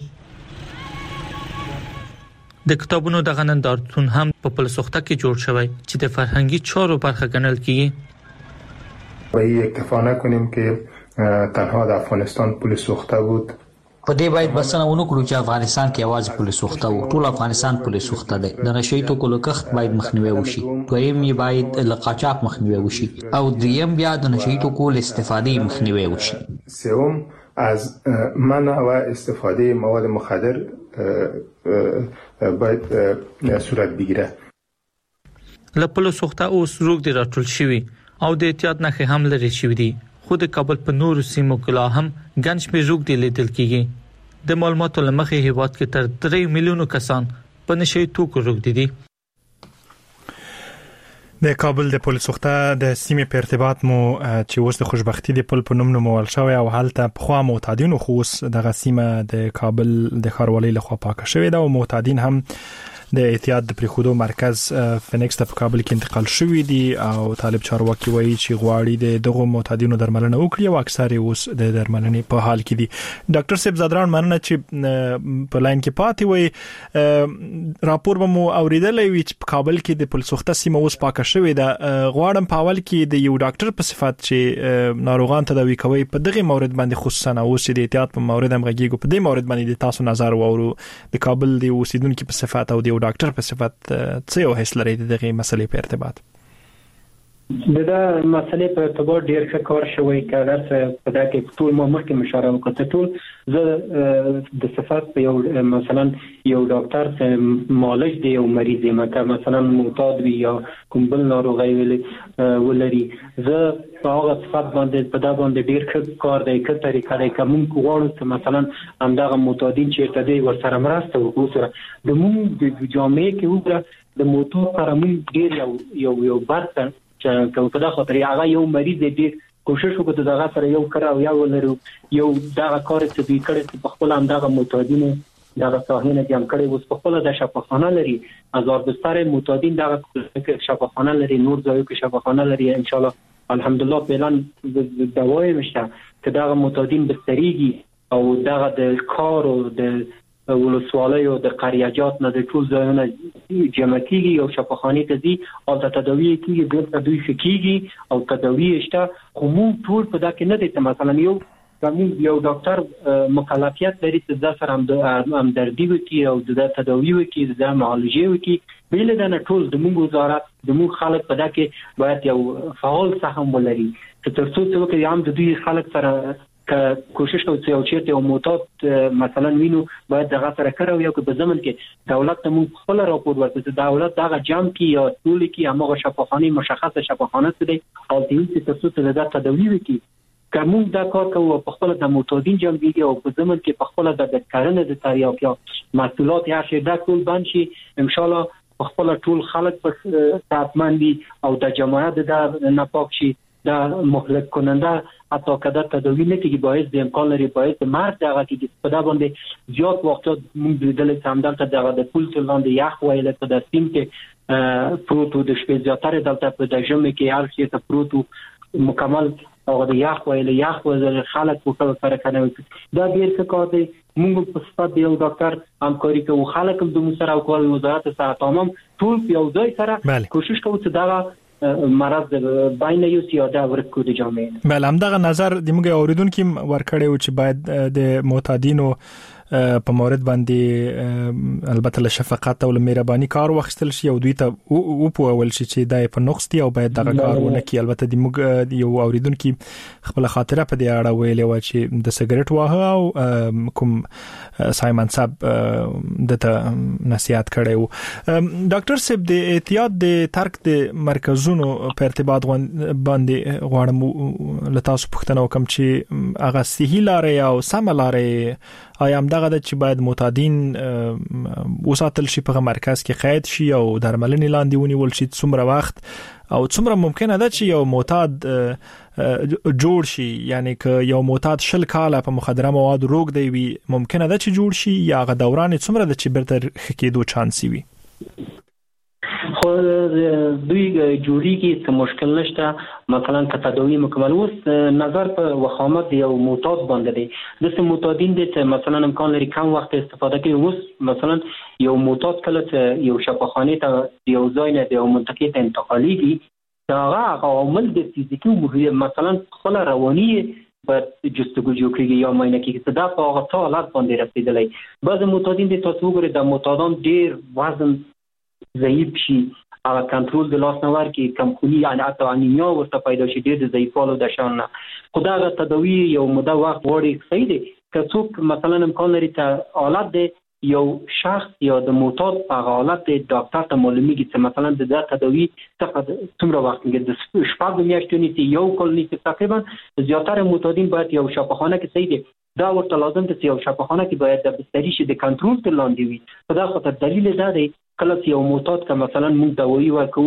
د کتابونو د غنندارتون هم په پولیسو سخته کې جوړ شوی چې د فرهنګي چارو برخه ګڼل کیږي. وایي اکتفا نکنیم که تنها د افغانستان پولیسو سخته بود. په دې باید بسنه ونه کړو چې افغانستان کې आवाज پولیس وخته وو. ټول افغانستان پولیس وخته دی. د نشئی توکو لکښت باید مخنیوي وشي. دویم یې باید له قاچاق مخنیوي وشي او دریم بیا د نشئی توکو له استفادې مخنیوي وشي. سوم از منع و استفاده مواد مخدر باید صورت بگیره. له پولیس وخته اوس روغ دی راټول شوی او د احتیاط نښې هم لري شوی دي. خو د کابل په نورو سیمو کې لا هم ګڼ شمېر روغتي لیدل کېږي. د معلوماتو له مخې هیواد کې تر 3 میلیونو کسان په نشئی توکو روغتي دي. د کابل د پولیسو وخته د سیمې په ارتباط مو چې اوس د خوشبختی د پل په نوم نومول شوی او هلته په خوا معتادینو خو دغه سیمه د کابل د ښاروالۍ لخوا پاکه شوې ده او معتادین هم د احتیاط د پریخودو مرکز فینکس ته په کابل کې انتقال شوی دي او طالب چارواکي وایي چې غواړي د دغه معتادینو درملنه وکړي او اکثر اوس د درملنې په حال کې دي. ډاکټر صاحب زادران مننه چې په لاین کې پاتې وي. راپور به مو اوریدلې وي چې په کابل کې د پولیسو وخته سیمه اوس پاکه شوې ده. غواړم په اول کې د یو ډاکټر په صفت چې ناروغان تداوي کوي په دغه مورد باندې خصوصا اوس چې د احتیاط په مورد هم غږیږي په دې مورد باندې د تاسو نظر واورو. د کابل د اوسیدونکو په صفت او د ډاکټر په صفت څه یو حس لري دغه مسلې په ارتباط؟ دا مسلې په ارتباط ډیر ښه کار شوی کړه په دا کې ټول ما مخکې مشوره وکړه. ټول زه د صفات په یو مثلا یو ډاکټر معالج دی یو مریض مثلا معتاد وي یا کوم بل ناروغي ولري زه په هغه صفات باندې په دا باندې ډیر ښه کار دی ښه طریقه دی کوم غواړو چې مثلا همدغه معتادین چې ارتدي ورسره مرسته وکړو. د موږ د جامعې کې وګړه د معتاد سره موږ ډیر یو برخه چې په دا خاطر هغه یو مریض دی کوشش وکړو دغه سره یو کار او یو ولرو یو دغه کار چې دوی کړی په خپل همدغه معتادینو دغه صحنه جمع کړي اوس په خپل د شفاخانه لري هزار بستر معتادین دغه شفاخانه لري نور ځایو کې شفاخانه لري ان شاء الله الحمدلله اعلان دوای مشه چې دغه معتادین بستریږي او دغه د کار او د ولسوالۍ او د قریاجات نه د ټول ځایونه جمع کیږي او شفاخانه ته دي او تداوی کیږي د تداوی کیږي او تداوی شته. خو موږ ټول په دا کې نه دي مثلا یو ډاکټر مکلفیت لري چې د سره همدردي وکړي او د تداوی وکړي د معالجې وکړي. بل دا ټول د موږ وزارت د موږ خلک په دا کې باید یو فعال سهم ولري چې ترڅو چې هم د دوی خلک سره کوشش کوي چې او چیرته او معتاد مثلا وینو باید دغه سره کړو یو په زمن کې دولت ته موږ خپل راپور ورکړو چې دولت دغه جام کې یا ټول کې هغه شفاخانه مشخصه شفاخانه څه او چې تاسو ته د تداوی وکړي کوم دا کار کوي په خپل د معتادین جام کې او په زمن کې په خپل د کارنه د تاریخ یا مسؤلات یا شیدا ټول باندې ان شاء الله خپل ټول خلک په صحتمندي او د جماعت د ناپاک شي دا مهلک کننده حتی کده تداوی نه کیږي باعث د امکان لري باعث مرګ دغه کیږي په دا باندې زیات وخت موږ لیدل چې همدلته دغه د پول لاندې یخ وایله په د سیم کې پروتو د شپې زیاتره دلته په د ژمي کې هر څه ته پروتو مکمل او د یخ وایله یخ وزر خلک په کار کوي دا ډیر څه کار دی موږ په صفت یو ډاکټر همکاري کوو خلک هم د مسره او کول وزارت صحت عامه ټول یو ځای سره کوشش کوو چې دا مرض بین یو سیاده ورکو د جامعې بل هم دغه نظر د موږ اوریدونکو ورکړی و چې باید د معتادینو په مورد باندې البته له شفقت او له مهرباني کار واخیستل شي او دوی ته او په اول شي چې دای په نقص دی او باید دغه کارونه کوي البته د موږ یو اوریدونکو خپل خاطره په دې اړه ویلې و چې د سیګریټ واه او کوم سایمن صاحب دته نصيحت کړي و ډاکټر صاحب د احتیاط د ترک د مرکزونو په ارتباط باندې غواړم له تاسو پوښتنه وکم چې هغه صحیح لارې او سم لارې آیا هم دغه د چې باید معتادین وساتل شي په مرکز کې قید شي او درملنې لاندې ونیول شي څومره وخت او څومره ممکنه ده چې یو معتاد جوړ شي یعنی که یو معتاد 20 کاله په مخدره مواد روغ دی وي ممکنه ده چې جوړ شي یا غ دوران څومره ده چې برته خکېدو چانس وي خو دوی جوړی کې څه مشکل نشته مثلا که تداوی مکمل وس نظر په وخامت یو معتاد باندې دی د معتادین د مثلا امکان لري کم وخت استفاده کوي وس مثلا یو معتاد کله یو شفاخانه ته یو ځای نه یو منطقه ته انتقالي دي دا هغه عوامل د فزیکي او مثلا خپل رواني په جستجو کوي یا مینه کې چې دا په هغه حالت باندې رسیدلای بعض معتادین د تاسو ګورئ د معتادان ډیر وزن ضعیف شي هغه کنټرول د لاس نور کې کمخونی یعنی حتی انیمیا ورته پیدا شي د ضعیفالو د شان نه خدای تداوی یو موده وخت وړي صحیح دی که څوک مثلا امکان لري ته حالت دی یو شخص یا د معتاد په حالت دی ډاکټر ته معلومیږي چې مثلا د تداوی څخه څومره وخت کې د شپږ میاشتې نیسي یو کال نیسي تقریبا زیاتره معتادین باید یو شفاخانه کې صحیح دی دا ورته لازم دی چې یو شفاخانه کې باید د بستری شي د کنټرول تر لاندې وي په دا خاطر دلیل دا دی کله یو معتاد که مثلا موږ دوايي ورکو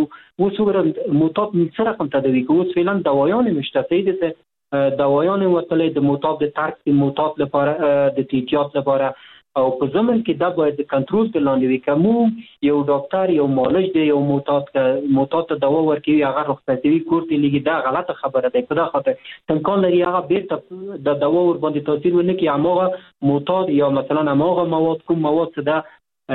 وسوګر معتاد سره کوم تداوی کوو فعلا دوايان مشتري دي دوايان وتلې د معتاد د ترک د معتاد لپاره د احتیاط لپاره او په زمن کې دا باید د کنټرول تر لاندې وي کوم یو ډاکټر یو معالج دی یو معتاد ته دوا ورکوي هغه رخصتي کوړتي لګي دا غلطه خبره ده په دا خاطر امکان لري هغه بیرته د دوا ور باندې تاثیر ونه کوي هغه معتاد یا مثلا هغه مواد کوم مواد څه ده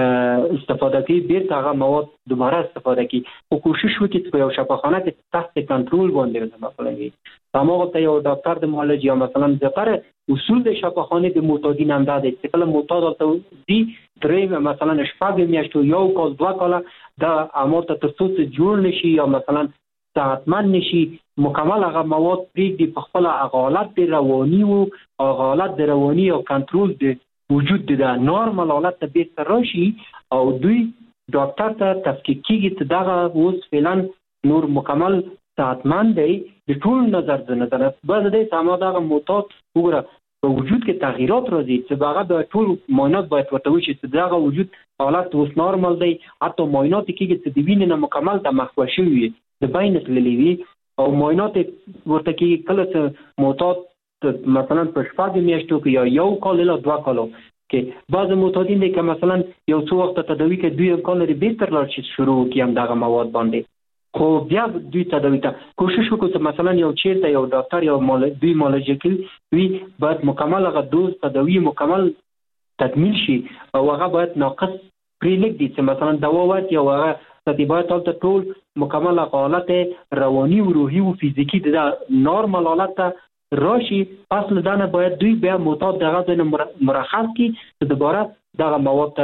استفاده کوي بیرته هغه مواد دوباره استفاده کوي او کوشش وکړي چې یو شفاخانه کې تحت کنټرول باندې مثلا وي هغه ته یو ډاکټر د معالج یا مثلا ذکر اصول د شفاخانه د معتادین هم ده چې کله معتاد ته دي درې مثلا شپږ میاشتې یو کال 2 کال دا امورته تاسو جوړ نشي یا مثلا صحتمند نشي مکمل هغه مواد پرېږدي په خپل حالت د رواني او حالت د رواني او کنټرول د وجود د نورمال حالت ته بیرته راشي او دوی ډاکټر ته تفکیک کیږي چې دا اوس فعلا نور مکمل صحتمند دی د ټول نظر بعد د سماده معتاد وګوره په وجود کې تغیرات راځي چې هغه د ټول معاینات باید ورته وشي چې دا وجود حالت اوس نورمال دی حتی معاینات کیږي چې د وینې نه مکمل د مخوشي وي د بین تللی وي او معاینات ورته کیږي کله چې معتاد مثلا په شپږ میاشتو کې یا یو کال له 2 کالو کې بعض معتادین دي که مثلا یو څو وخت تداوی کې دوی امکان لري بهتر لار شي شروع کیم دغه مواد باندې خو بیا دوی تداوی ته کوشش وکړو چې مثلا یو چیرته یو ډاکټر یو دوی معالجه وي باید مکمل هغه دوز تداوی مکمل تکمیل شي او هغه باید ناقص پرې لګي چې مثلا دوا ورکړي او هغه تطبیقات ټول مکمل حالت رواني او روحي او فزیکی د نورمال حالت راشي پس لدانه باید دوی بیا معتاد دغه ځای مرخص کی چې دوباره دغه مواد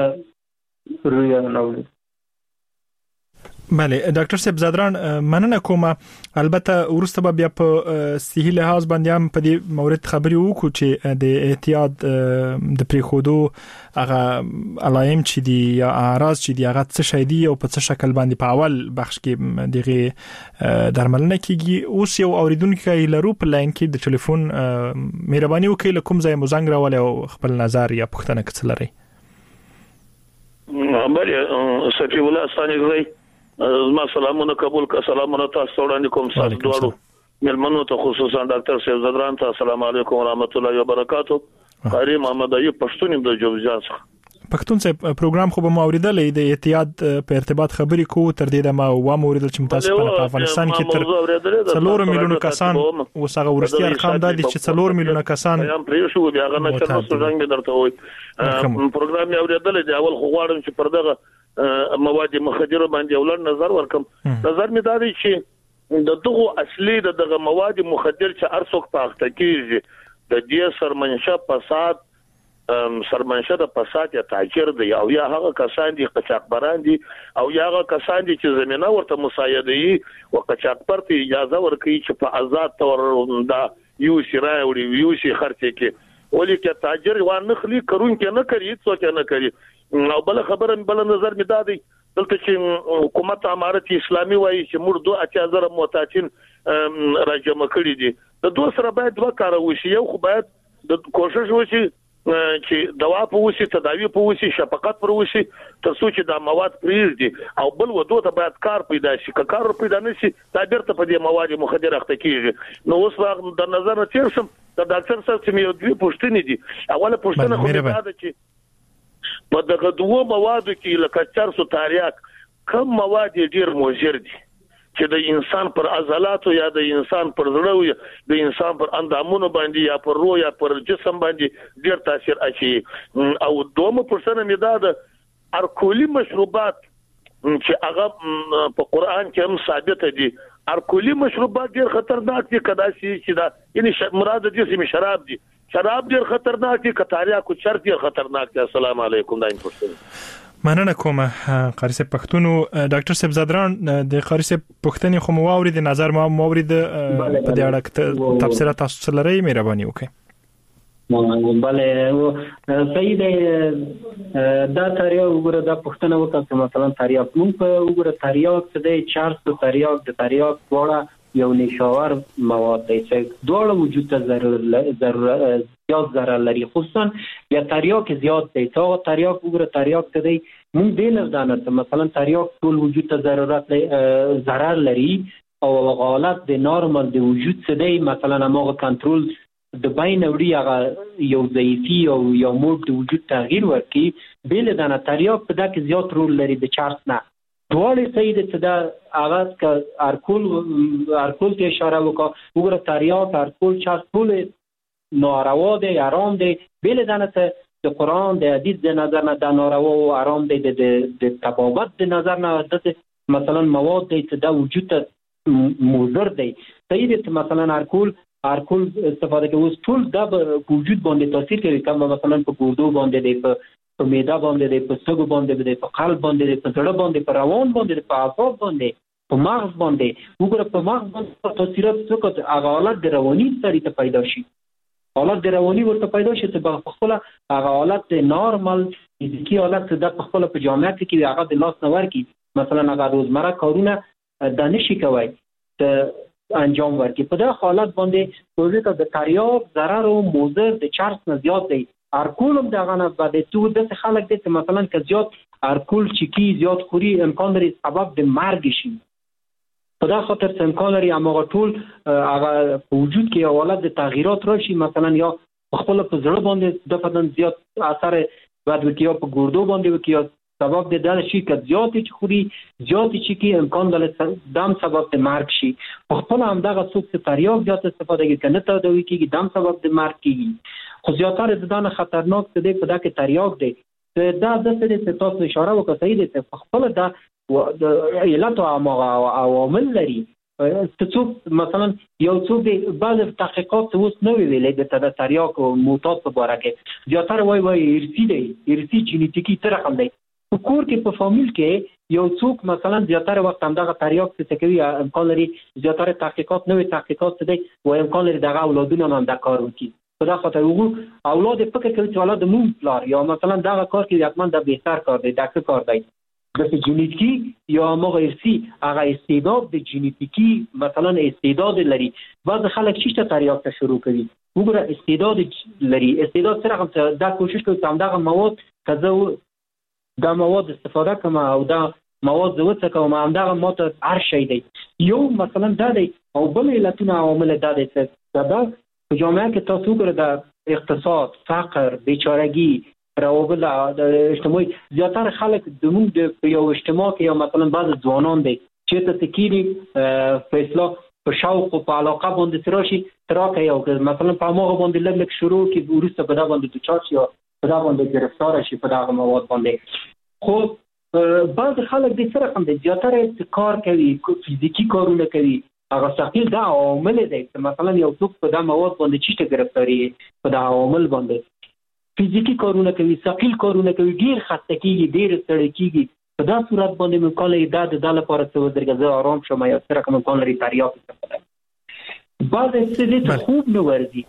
ته روی راوړي بله ډاکټر صاحب زادران مننه کوم البته ورسته بیا په صحیح لحاظ باندې هم په دې مورد خبري وکړو چې د احتیاط د پریخودو هغه علائم چې دي یا اعراض چې دي هغه څه شي دي او په څه شکل باندې په اول بخش کې دغه درملنه کیږي اوس یو اوریدونکو لرو په لاین کې د ټلیفون مهرباني وکړئ کوم ځای مو زنګ راولې او خپل نظر یا پوښتنه کړئ لري بله سفی الله ثاني غوي ما سلامونه قبول کا سلامونه تاسو وړاندې کوم تاسو دوړو ملمنو ته خصوصا ډاکټر سیف زدران ته السلام علیکم ورحمت الله وبرکاتہ قاری محمد ایوب پښتون د جوزجان څخه پښتون صاحب پروګرام خو به موریدلې د احتیاط په ارتباط خبرې کو تر دې د ما و موریدل چې متاسفانه په افغانستان کې تر 4 میلیونه کسان وسغه ورستي ارقام د چې 4 میلیونه کسان هم پرې شو بیا غنه چې نو څنګه درته وای پروګرام یې اوریدل دی اول خو غواړم چې پر دغه مواد مخدره باندې ولر نظر ورکم نظر می دا دی چې د دغه اصلي دغه مواد مخدر چې ارڅوک پاخته کیږي د دې سرمنشا فساد سرمنشا د فساد یا تاجر دی او یا هغه کسان دي قاچاقبران دي او یا هغه کسان دي چې زمينه ورته مساعده وي او قاچاقبر ته اجازه ورکړي چې په آزاد تور دا یو شرای او یو شي خرڅ کې ولې چې تاجر وانه خلی کرون کې نه کوي څوک نه کوي او بل خبره بل نظر می دادي دلته چې حکومت امارت اسلامي وایي چې موږ 2000 موتاچین راجمع کړی دي د دوه سره باید دوه کار وشي یو خو باید د کوشش وشي چې دوا په وسی تداوی په وسی شفقت پر وسی تر څو چې د مواد پریږدي او بل ودو ته باید کار پیدا شي که کار پیدا نشي دا بیرته په دې مواد مخدره اخته کیږي نو اوس د نظر نه تیر شم د ډاکټر صاحب چې یو دوی پوښتنې دي اوله پوښتنه خو دا ده چې په دغه دوه موادو کې لکه چرسو تاریاک کم مواد ډیر مضر دي چې د انسان پر عضلاتو یا د انسان پر زړه یا د انسان پر اندامونو باندې یا پر روح یا پر جسم باندې ډیر تاثیر اچي او دومره پرسنه می دا د الکولي مشروبات چې هغه په قران کې هم ثابت دي الکولي مشروبات ډیر خطرناک دي کدا چې دا یعنی مراد دي چې شراب دي شراب ډیر خطرناک دي کتاریا کو چر ډیر خطرناک دي السلام علیکم دا پرسنه مننه کوم قاری صاحب پښتونو ډاکټر صاحب زدران د قاری صاحب پښتني خو مواوري د نظر ما مواوري د په دې اړه تفسیرات تاسو لري مهرباني وکړئ بله صحیح دی دا تاریخ وګوره دا پښتنه وکړه مثلا تاریخ مونږ په وګوره تاریخ څه دی 400 تاریخ د تاریخ وړه یو نشاور مواد دی چې دوه وجود ته زیات ضرر لري خصوصا یا تاریخ زیات دی تا تاریخ وګوره تاریخ ته دی مونږ دې لږ مثلا تاریخ ټول وجود ته ضرر لري او حالت د نورمال د وجود څه دی مثلا هغه کنټرول د بین وړي هغه یو ضعیفي او یو موډ د وجود تغییر ورکي بل د تاریخ په دغه زیات رول لري د چارت نه ټول سید ته دا آغاز کا ارکول ته اشاره وکړه وګوره تاریخ ارکول چارت ټول ناروا دی آرام دی بل دانه د قران د حدیث د نظر نه د ناروا او آرام دی د تبابت د نظر نه د مثلا مواد دی چې دا وجود ته مضر دی سید مثلا ارکول استفاده کوي ټول د وجود باندې تاثیر کوي کوم مثلا په ګردو باندې دی په معده باندې دی په سږو باندې دی په قلب باندې دی په زړه باندې په روان باندې په اعصاب باندې په مغز باندې وګوره په مغز باندې تاثیرات څه هغه حالت د رواني سره ته پیدا شي حالت د رواني ورته پیدا شي چې په خپل هغه حالت د نارمال فزیکی حالت د خپل په جامعه کې هغه د لاس نور کې مثلا هغه روزمره کارونه د نشي کوي ته انجام ورکړي په دغه حالت باندې پوزیټ د تاریخ ضرر او مضر د چارج نه زیات دی ارکول هم دغه نه باندې تو د خلک د مثلا که زیات ارکول چکی زیات خوري امکان لري سبب د مرګ شي په دا خاطر امکان لري هغه ټول هغه وجود کې حالت د تغییرات راشي مثلا یا خپل په زړه باندې د بدن زیات اثر بعد وکیا په ګردو باندې وکیا سبب د دل شي که زیات چخوري زیات چکی امکان لري دم سبب د مرګ شي خپل هم دغه څوک تاریخ زیات استفاده کوي کنه ته دوی کې دم سبب د مرګ کیږي خو زیاتره د دانه خطرناک څه دی په دغه تاریخ دی دا د څه د تاسو اشاره وکړه صحیح دی په خپل د علت او عوامل لري څوک مثلا یو څوک دی بعض تحقیقات اوس نو ویلې د تاریخ او موتات په اړه کې زیاتره وایي ارثي جینیتیکی تر رقم دی په کور کې په فامیل کې یو څوک مثلا زیاتره وخت هم دغه تاریخ څه کوي امکان لري زیاتره تحقیقات نوې تحقیقات څه دی و امکان لري دغه اولادونه هم د کار وکړي په دا خاطر وګورو اولاد فکر کوي چې اولاد مون پلار یا مثلا دغه کار کې حتما د بهتر کار دی دغه کار دی د جینیتیکی یا مغرسی هغه استعداد د جینیتیکی مثلا استعداد لري بعض خلک چې تاریخ ته شروع کوي وګوره استعداد لري استعداد سره هم دا کوشش کوي چې دغه مواد کزو دا مواد استفاده کوم او دا مواد زوڅه کوم همدغه ماته هر شي دی یو مثلا دا دی او بل علتونه عوامل دا دی چې دا په جامعه کې تاسو ګورئ د اقتصاد فقر بیچارهګي روابط د اجتماعي زیاتره خلک د موږ د یو اجتماع کې یا مثلا بعض ځوانان دي چې ته تکيري په اصلاح په شوق او په علاقه باندې تراشي تراکه یو مثلا په موغه باندې لږ شروع کې ورسته په دا باندې د چارج یا په دا باندې گرفتار شي په دا مواد باندې خو بعض خلک د سره هم د زیاتره کار کوي فزیکی کارونه کوي هغه ثقيل دا عوامل دي مثلا یو څوک په دا مواد باندې چې گرفتاری په دا عوامل باندې فزیکی کارونه کوي ثقيل کارونه کوي ډیر خسته کیږي ډیر ستړي کیږي په دا صورت باندې ممکن دا د داله لپاره څه درګه آرام شوم یا سره کوم کار لري تریاق څه بعض څه خوب نه ورزي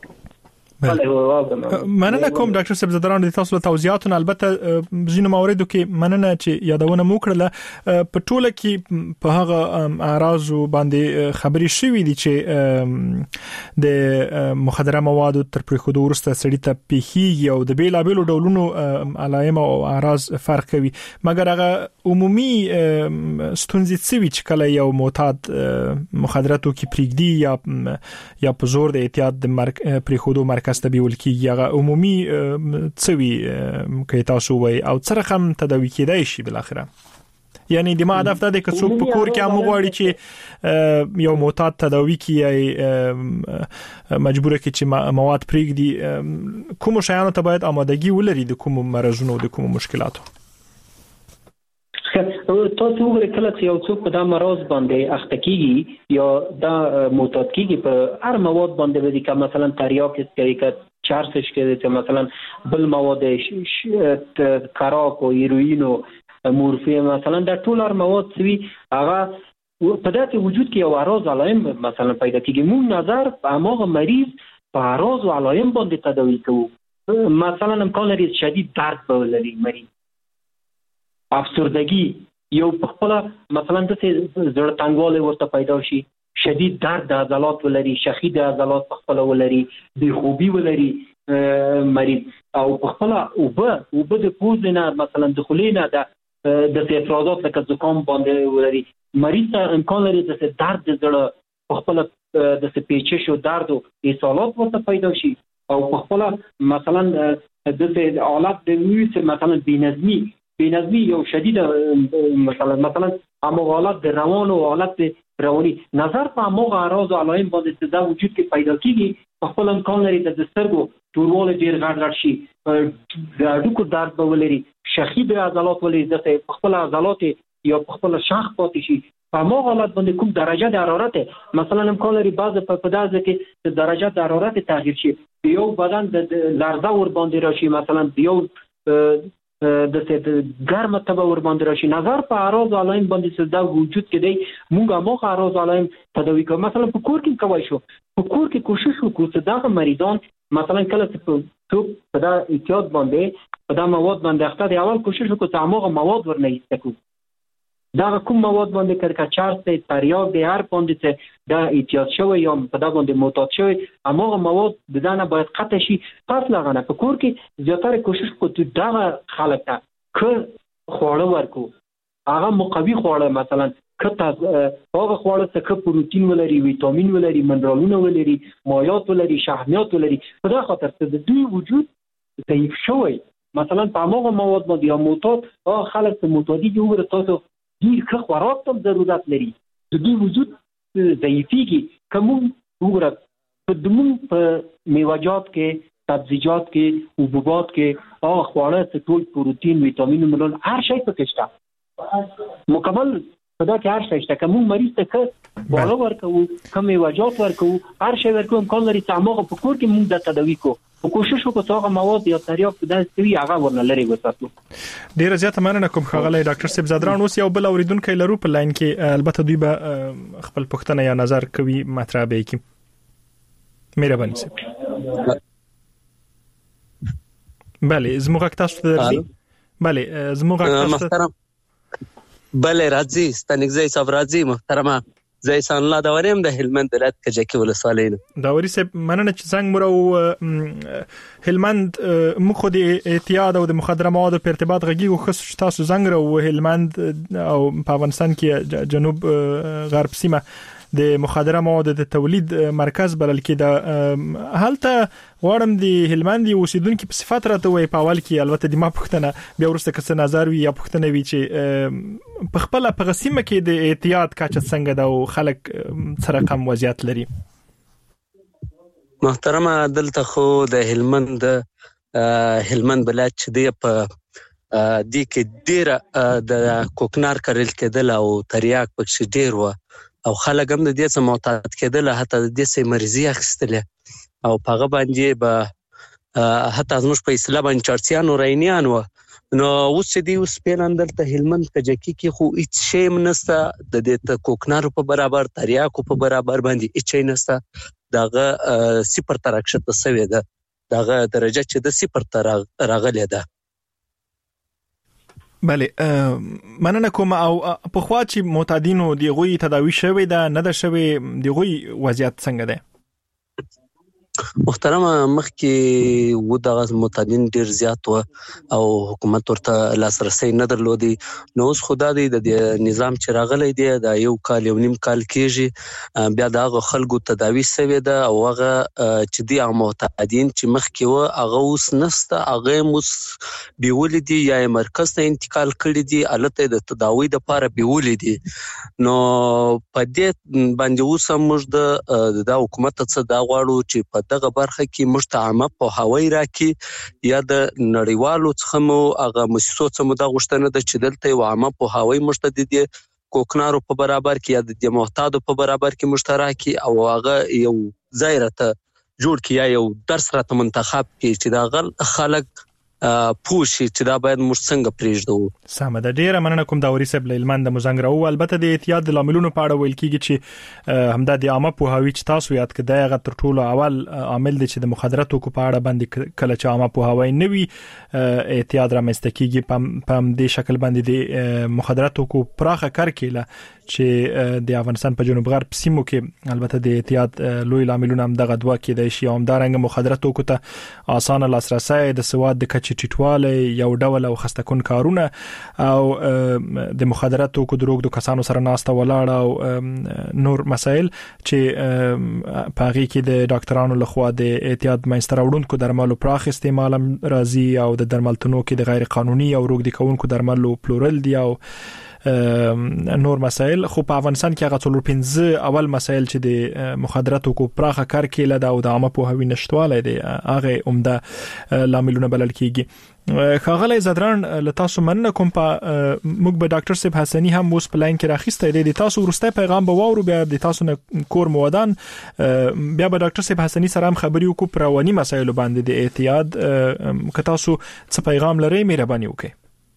مننه کوم ډاکټر صاحب زدران د تاسو له توضیحاتونو البته ځینو مواردو کې مننه چې یادونه مو کړله په ټوله کې په هغه اعراض باندې خبري شوې دي چې د مخدره موادو تر پرېښودو وروسته سړی ته پیخي او د بیلابېلو ډولونو علایم او اعراض فرق کوي مګر هغه عمومي ستونزې څه چې کله یو معتاد مخدراتو کې پرېږدي یا په زور د احتیاط د پرېښودو مرکز ته بیول کیږي هغه عمومي څوي کې تاسو وای او څه رقم تداوی کیدای شي بل اخره یعنی د ما هدف دا دی چې څوک په کور کې هم غواړي چې یو معتاد تداوی کیي مجبور کی چې مواد پرېږدي کوم شیانو ته باید آمادګي ولري د کوم مرزونو د کوم مشکلاتو تاسو وګورئ کله چې یو څوک په دا مرض باندې اخته کیږي یا دا معتاد کیږي په هر مواد باندې ودی که مثلا تریاک کوي که چرسش کوي چې مثلا بل مواد کراک او هیروئین او مورفین مثلا دا ټول هر مواد سوي هغه په داسې وجود کې یو اعراض علایم مثلا پیدا کیږي مون نظر په هغه مریض په اعراض او علایم باندې تداوی کوو مثلا امکان لري شدید درد ولري مریض افسردگی یو په خپل مثلا د زړه تنګوالی ورته پیدا شي شدید درد د عضلات ولري شخی د عضلات په خپل ولري بې خوبي ولري مریض او په خپل او په د پوز نه مثلا د خلینا د افرازات لکه زکام باندې ولري مریض امکان لري د درد د زړه په خپل د پیچش او درد او اسهالات ورته پیدا شي او په خپل مثلا د حالت د میوس مثلا بینظمی یو شدید مثلا همو حالت د روان او حالت رواني نظر په همو اعراض او علایم باندې د وجود کې پیدا کیږي په خپل امکان لري د سترګو تورواله ډیر غټ شي د اډوکو درد ولري شخی د عضلات ولري د خپل عضلات یا په خپل شاخ پاتې شي په همو حالت باندې کوم درجه د حرارت مثلا امکان لري بعض په پدازه کې د درجه د حرارت تغییر شي یو بدن د لرزه ور باندې راشي مثلا یو د ګرمه تبه ور باندې راشي نظر په اعراض علایم باندې صدا وجود کې دی موږ موخه اعراض علایم تداوی کوو مثلا په کور کې کوي شو په کور کې کوشش وکړو چې دا مریضان مثلا کله چې په دا احتیاط باندې په دا مواد باندې اخته دی اول کوشش وکړو چې هغه مواد ورنه ایستکو دا کوم مواد باندې کرکچار ته تریاق دی هر باندې ته دا احتیاط شوی یا په دا باندې معتاد شوی هغه مواد د دانه باید قطع شي پس لغنه په کور کې زیاتره کوشش کوو دا خلک ته که خواړه ورکو هغه مقوي خواړه مثلا کته هغه خواړه څخه پروتین ولري ویټامین ولري منرالونه ولري مایعات ولري شحمیات ولري په دا خاطر چې د دوی وجود ضعیف شوی مثلا په هغه مواد باندې یا معتاد هغه خلک ته معتادي جوړ تاسو ډیر ښه خوراک ته ضرورت لري د دوی وجود ضعیفيږي کوم وګوره په دمون په میوه‌جات کې سبزیجات کې حبوبات کې او خواړه ټول پروتین ویټامین منرال هر شی پکې شته مکمل په دا کې هر شی شته کوم مریض ته بالا ورکو کوم میوه‌جات ورکو هر شی ورکو امکان لري چې هغه په کور کې موږ د تداوی کو کوشش وکړو چې هغه مواد یا تریاق په داسې وی هغه ورنه لري وساتو ډیر زیاته مننه کوم خغلی ډاکټر صاحب زادران اوس یو بل اوریدونکو لرو په لاین کې البته دوی به خپل پوښتنه یا نظر کوي مطرح به کی مهرباني صاحب بله زموږ تاسو ته درځي بله زموږ تاسو محترم بله راځي ستنګزي صاحب راځي محترمه زه احسان الله داوري هم د هلمند ولایت کجکی ولسوالۍ نه. داوري صاحب مننه چې څنګه مرو هلمند مخ د اعتیاد او د مخدره موادو په ارتباط غږیږي خو تاسو څنګه رو هلمند او په افغانستان کې جنوب غرب سیمه د مخدره موادو د تولید مرکز بلل کې د هلته غواړم د هلمند اوسیدونکو په صفات راته وي په اول کې البته د ما پښتنه بیا ورسته کس نظر وي یا پښتنه وي چې په خپل په قسمه کې د احتیاط کاچ څنګه دا او خلک سره کم وضعیت لري. محترمه دلته خو د هلمند ولایت چې دی په دې کې ډیره د کوکنار کرل کېدل او تریاک پکې ډیر و او خلک هم د دې څخه معتاد کېدل حتی د دې څخه مرزي اخیستل او په هغه باندې به حتی زموږ په اصطلاح باندې چارسیان او رینیان و نو اوس دی اوس پیلاندل ته هلمند کجکی کې خو هیڅ شی نشته د دې کوکنارو په برابر تریاکو په برابر باندې هیڅ شی نشته دغه صفر ته راکښته شوې ده دغه درجه چې د صفر ته راغلې ده. بله مننه کوم او په خوا چې معتادینو دی غوي تداوی شوی ده نه ده شوی دی غوي وضعیت څنګه ده؟ محترمه مخکې و دغه معتادین ډیر زیات و او حکومت ورته لاسرسي نه درلودي نو اوس خدا دی د نظام چې راغلی دی دا یو کال یو نیم کال کېږي بیا دغه خلکو تداوی شوی ده او هغه چې دی معتادین چې مخکې و هغه اوس نسته هغه موس بیولې دي یا مرکز ته انتقال کړي دي الته د تداوی د لپاره بیولې دي نو په دې باندې اوس موږ د حکومت څخه دا غواړو چې په دغه برخه کې مشتعمه په هوای راکې یا د نړیوالو څخه مو هغه مؤسسو څخه مو د غوښتنه د چې دلته یو عامه په هوای مشتدي کوکنارو په برابر کې یا د محتاجو په برابر کې مشترکي او هغه یو ځایرته جوړ کی یا یو درس راته منتخب کی چې دا غل خلک پوښي چې دا باید موږ څنګه پریږدو. سمه ده ډیره مننه کوم داوري صاحب هلمند مزنګ راو البته د احتیاط د لاملونو په اړه ویل کیږي چې همدا د عامه په هوی چې تاسو یاد کړئ هغه تر ټولو اول عامل دی چې د مخدراتو په اړه باندې کله چې عامه په هوی نوي احتیاط رامنځته کیږي په دې شکل باندې د مخدراتو کو پراخه کار کیله چې د افغانستان په جنوب غرب سیمو کې البته د احتیاط لوی لاملونه هم دغه دوا کې د شي همدارنګ مخدراتو کو ته اسانه لاسرسي د سواد د ټیټواله یو ډول او خستکون کارونه او د مخدراتو کو دروغ د کسانو سره ناسته ولاړ او نور مسائل چې پاغي کې د ډاکټرانو لخوا د احتیاط مینستر وړونکو درملو پراخ استعمال راځي او د درملتونو کې د غیر قانوني او روغ دي کوونکو درملو پلورل دي او نور مسائل خو په افغانستان کې هغه څلور 15 اول مسائل چې د مخدراتو کو پراخه کار کېله دا او د عامه په هوی نشټواله دي هغه عمده لاملونه بلل کیږي. خاغله زدران لتاسو مننه کوم په موږ به ډاکټر صاحب حسنی هم اوس په لاین کې راخسته دي تاسو ورسته پیغام به وورو بیا د تاسو نه کور مودان بیا به ډاکټر صاحب حسنی سره هم خبري وکړو پر رواني مسایلو باندې د احتیاط که تاسو څه پیغام لرئ مهرباني وکړئ.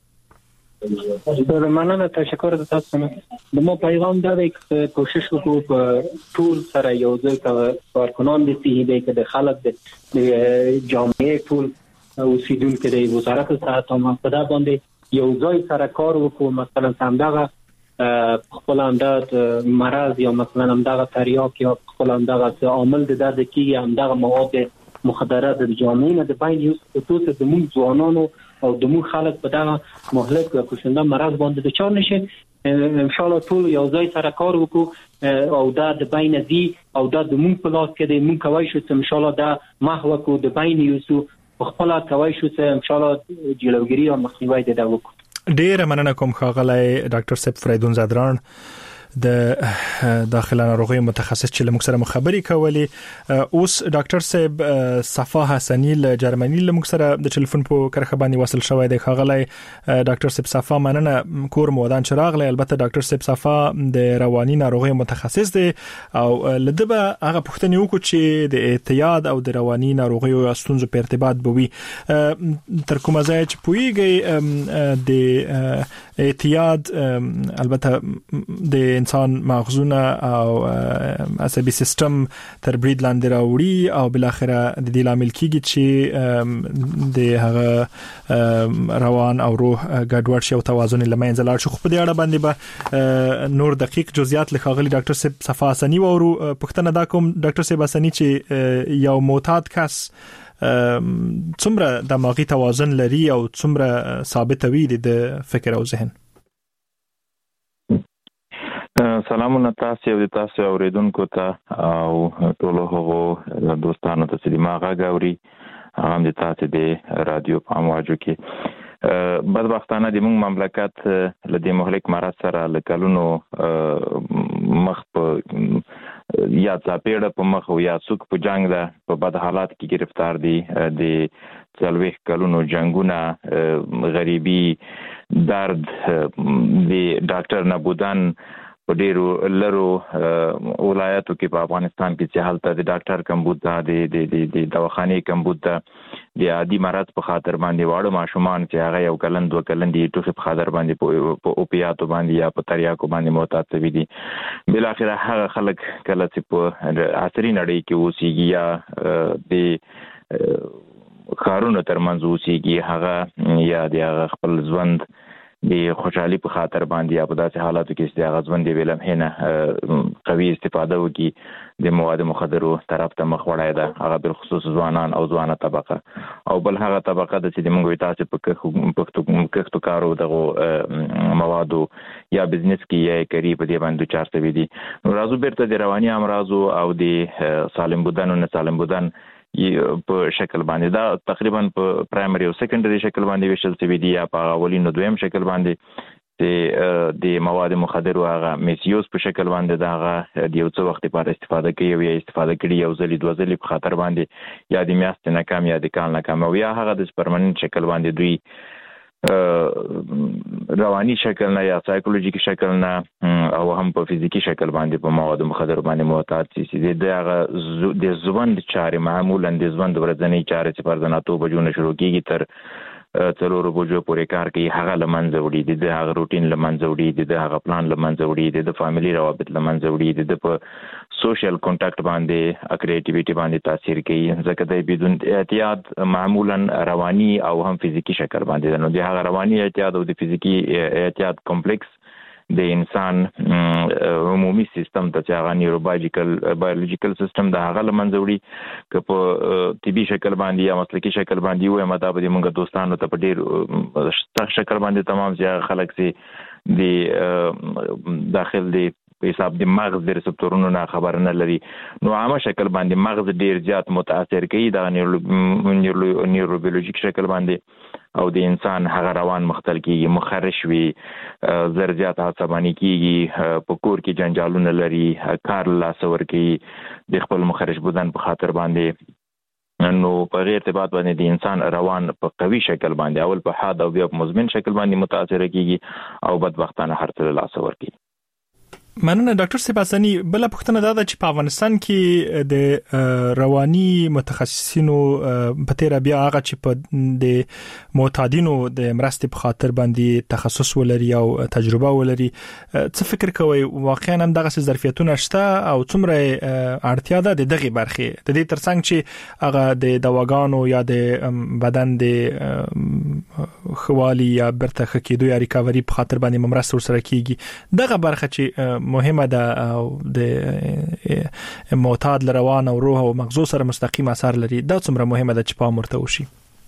مننه تشکر د تاسو نه د مو پیغام دا دی چې کوشش وکړو په ټول سره یو ځای کارکنان دي چې د خلک د جامعې ټول اوسیدونکو د وزارت صحت او په دا باندې یو ځای سره کار وکړو مثلا همدغه خپل انداز مرض یا مثلا همدغه تریاک یا خپل اندغه عامل د درد کې همدغه مواد مخدرات د جامعې نه د بین یو څه د موږ ځوانانو او د مو خلک په دغه مهلک او کوشنده مرض باندې د چار نشي ان شاء الله ټول یو ځای سره کار وکړو او دا د بین دي او دا د مون په لاس کې د مون کوي شو ان شاء الله دا محو کو د بین یوسو خپل کوي شو ان شاء الله جلوګری او مخنیوي د دا وکړو. ډیر مننه کوم خاغلی ډاکټر صاحب فریدون زادران د داخله ناروغي متخصص چې لمک سره مخابري کولی اوس ډاکټر صاحب صفا حسنی له جرمني لمک سره د ټلیفون په کرخه باندې وصل شوی دی خاغلی ډاکټر صاحب صفا مننه کور مودان چراغ له البته ډاکټر صاحب صفا د رواني ناروغي متخصص دی او لدبه هغه پوښتنه وکړو چې د احتیاط او د رواني ناروغي او ستونزو په ارتباط بوي تر کومه ځای چې پویږي د احتیاط البته د انسان مغزونه او عصبي سیستم تر برید لاندې راوړي او بل اخره د دې لامل کیږي چې د هغه روان او روح ګډوډ شي او توازن لمنځه لاړ شي. خو په دې اړه باندې به نور دقیق جزئیات لخاغلی ډاکټر صفا حسنی وورو. پښتنه دا کوم ډاکټر صفا حسنی چې یو معتاد کس څومره دماغي توازن لري او څومره ثابت وي د فکر او ذهن. سلامونه تاسو او تاسو اوریدونکو ته او ټول هغه دوستانو ته چې دماغه غوري هم د تاسو د رادیو په امواجو کې بدبختانه د موږ مملکت لدې مهلک مرض سره لکلونو مخ په یا ځاپېړه په مخ او یا څوک په جنگ ده په بد حالات کې گرفتار دي. د څلويخ کلونو جنگونه غریبي درد د ډاکټر نبودن په ډیرو لرو ولایتو کې په افغانستان کې چې حالت د ډاکټر کمبود ده د دواخانې کمبود ده د عادي مرض په خاطر باندې واړه ماشومان چې هغه یو کلن دوه کلن دي ټوخي په خاطر باندې په اوپیاتو باندې یا په تریاکو باندې معتاد شوي دي. بل اخر هغه خلک کله چې په عصري نړۍ کې اوسېږي یا د کارونو ترمنځ اوسېږي هغه یا د خپل ژوند د خوشحالي په خاطر باندې یا په داسې حالاتو کې چې هغه ژوند دی ولمحنه قوي استفاده وکړي د مواد مخدرو طرف ته مخ وړای ده. هغه بل خصوص ځوانان او ځوانه طبقه او بل هغه طبقه د چې موږ تاسو په کښتو کارو دغه موادو یا بزنس کې یا کری په دې باندې چار څه دي. نو راځو بیرته د رواني امراضو او د سالم بودن او نه سالم بودن په شکل باندې دا تقریبا په پرایمري او سیکنډري شکل باندې ویشل شوی دی یا په اولینو دویم شکل باندې د مواد مخدرو هغه میسیوز په شکل باندې دا د یو څو وخت لپاره استفاده کوي یا استفاده کړي یو ځلې دوه ځلې په خاطر باندې یا د میاشتې ناکام یا د کال ناکام او یا هغه د پرمننت شکل باندې دوی رواني شکل نه یا سایکولوژیکي شکل نه او هم په فزیکی شکل باندې په مواد مخدر باندې معتاد شي. د ژوند چارې معمولا د ژوند ورځنی چارې چې پرځناتو بجونه شروع کیږي تر څلورو بجو پورې کار کوي هغه لمنځه وړي د هغه روټین لمنځه وړي د هغه پلان لمنځه وړي د فاميلي روابط لمنځه وړي د په سوشل کنټاکټ باندې اکریټیویټي باندې تاثیر کوي ځکه د بدون احتیاط معمولا رواني او هم فزیکی شکل باندې نو د هغه رواني احتیاط او د فزیکی احتیاط کمپلیکس د انسان عمومي سیستم ته چې هغه بایولوژیکل سیستم د هغه لمنځه وړي که په طبي شکل باندې یا مسلکي شکل باندې وي مطلب د موږ دوستانو ته په ډیر سخت شکل باندې تمام ځای خلک سي د داخل دی په حساب د مغز د ریسپټورونو نه خبر نه لري نو عامه شکل باندې مغز ډیر زیات متاثر کوي د نیوروبیولوژیک شکل باندې او د انسان هغه روان مختل کیږي مخرش وي زر زیات عصبانی کیږي په کور کې جنجالونه لري کار لاسور کوي د خپل مخرش بدن په خاطر باندې نو په غیر ارتباط باندې د انسان روان په قوي شکل باندې اول په حاد او بیا په مزمن شکل باندې متاثر کیږي او بدبختانه هر څه لاسور کوي. مننه ډاکټر سپاسنی. بل پوښتنه دا ده چې په افغانستان کې د رواني متخصصینو په تیر بیا هغه چې په د معتادینو د مرستې په خاطر باندې تخصص ولري او تجربه ولري څه فکر کوي واقعا هم دغه ظرفیتونه شته او څومره اړتیا ده دغه برخه د دې ترڅنګ چې هغه د دواګانو یا د بدن د خوالي یا برته خکېدو یا ریکاوري په خاطر باندې مرسته ورسره کیږي دغه برخه چې مهمه ده او د معتاد روان او روح او مغزو سره مستقیم اثر لري دا څومره مهمه ده چې پام ورته وشي.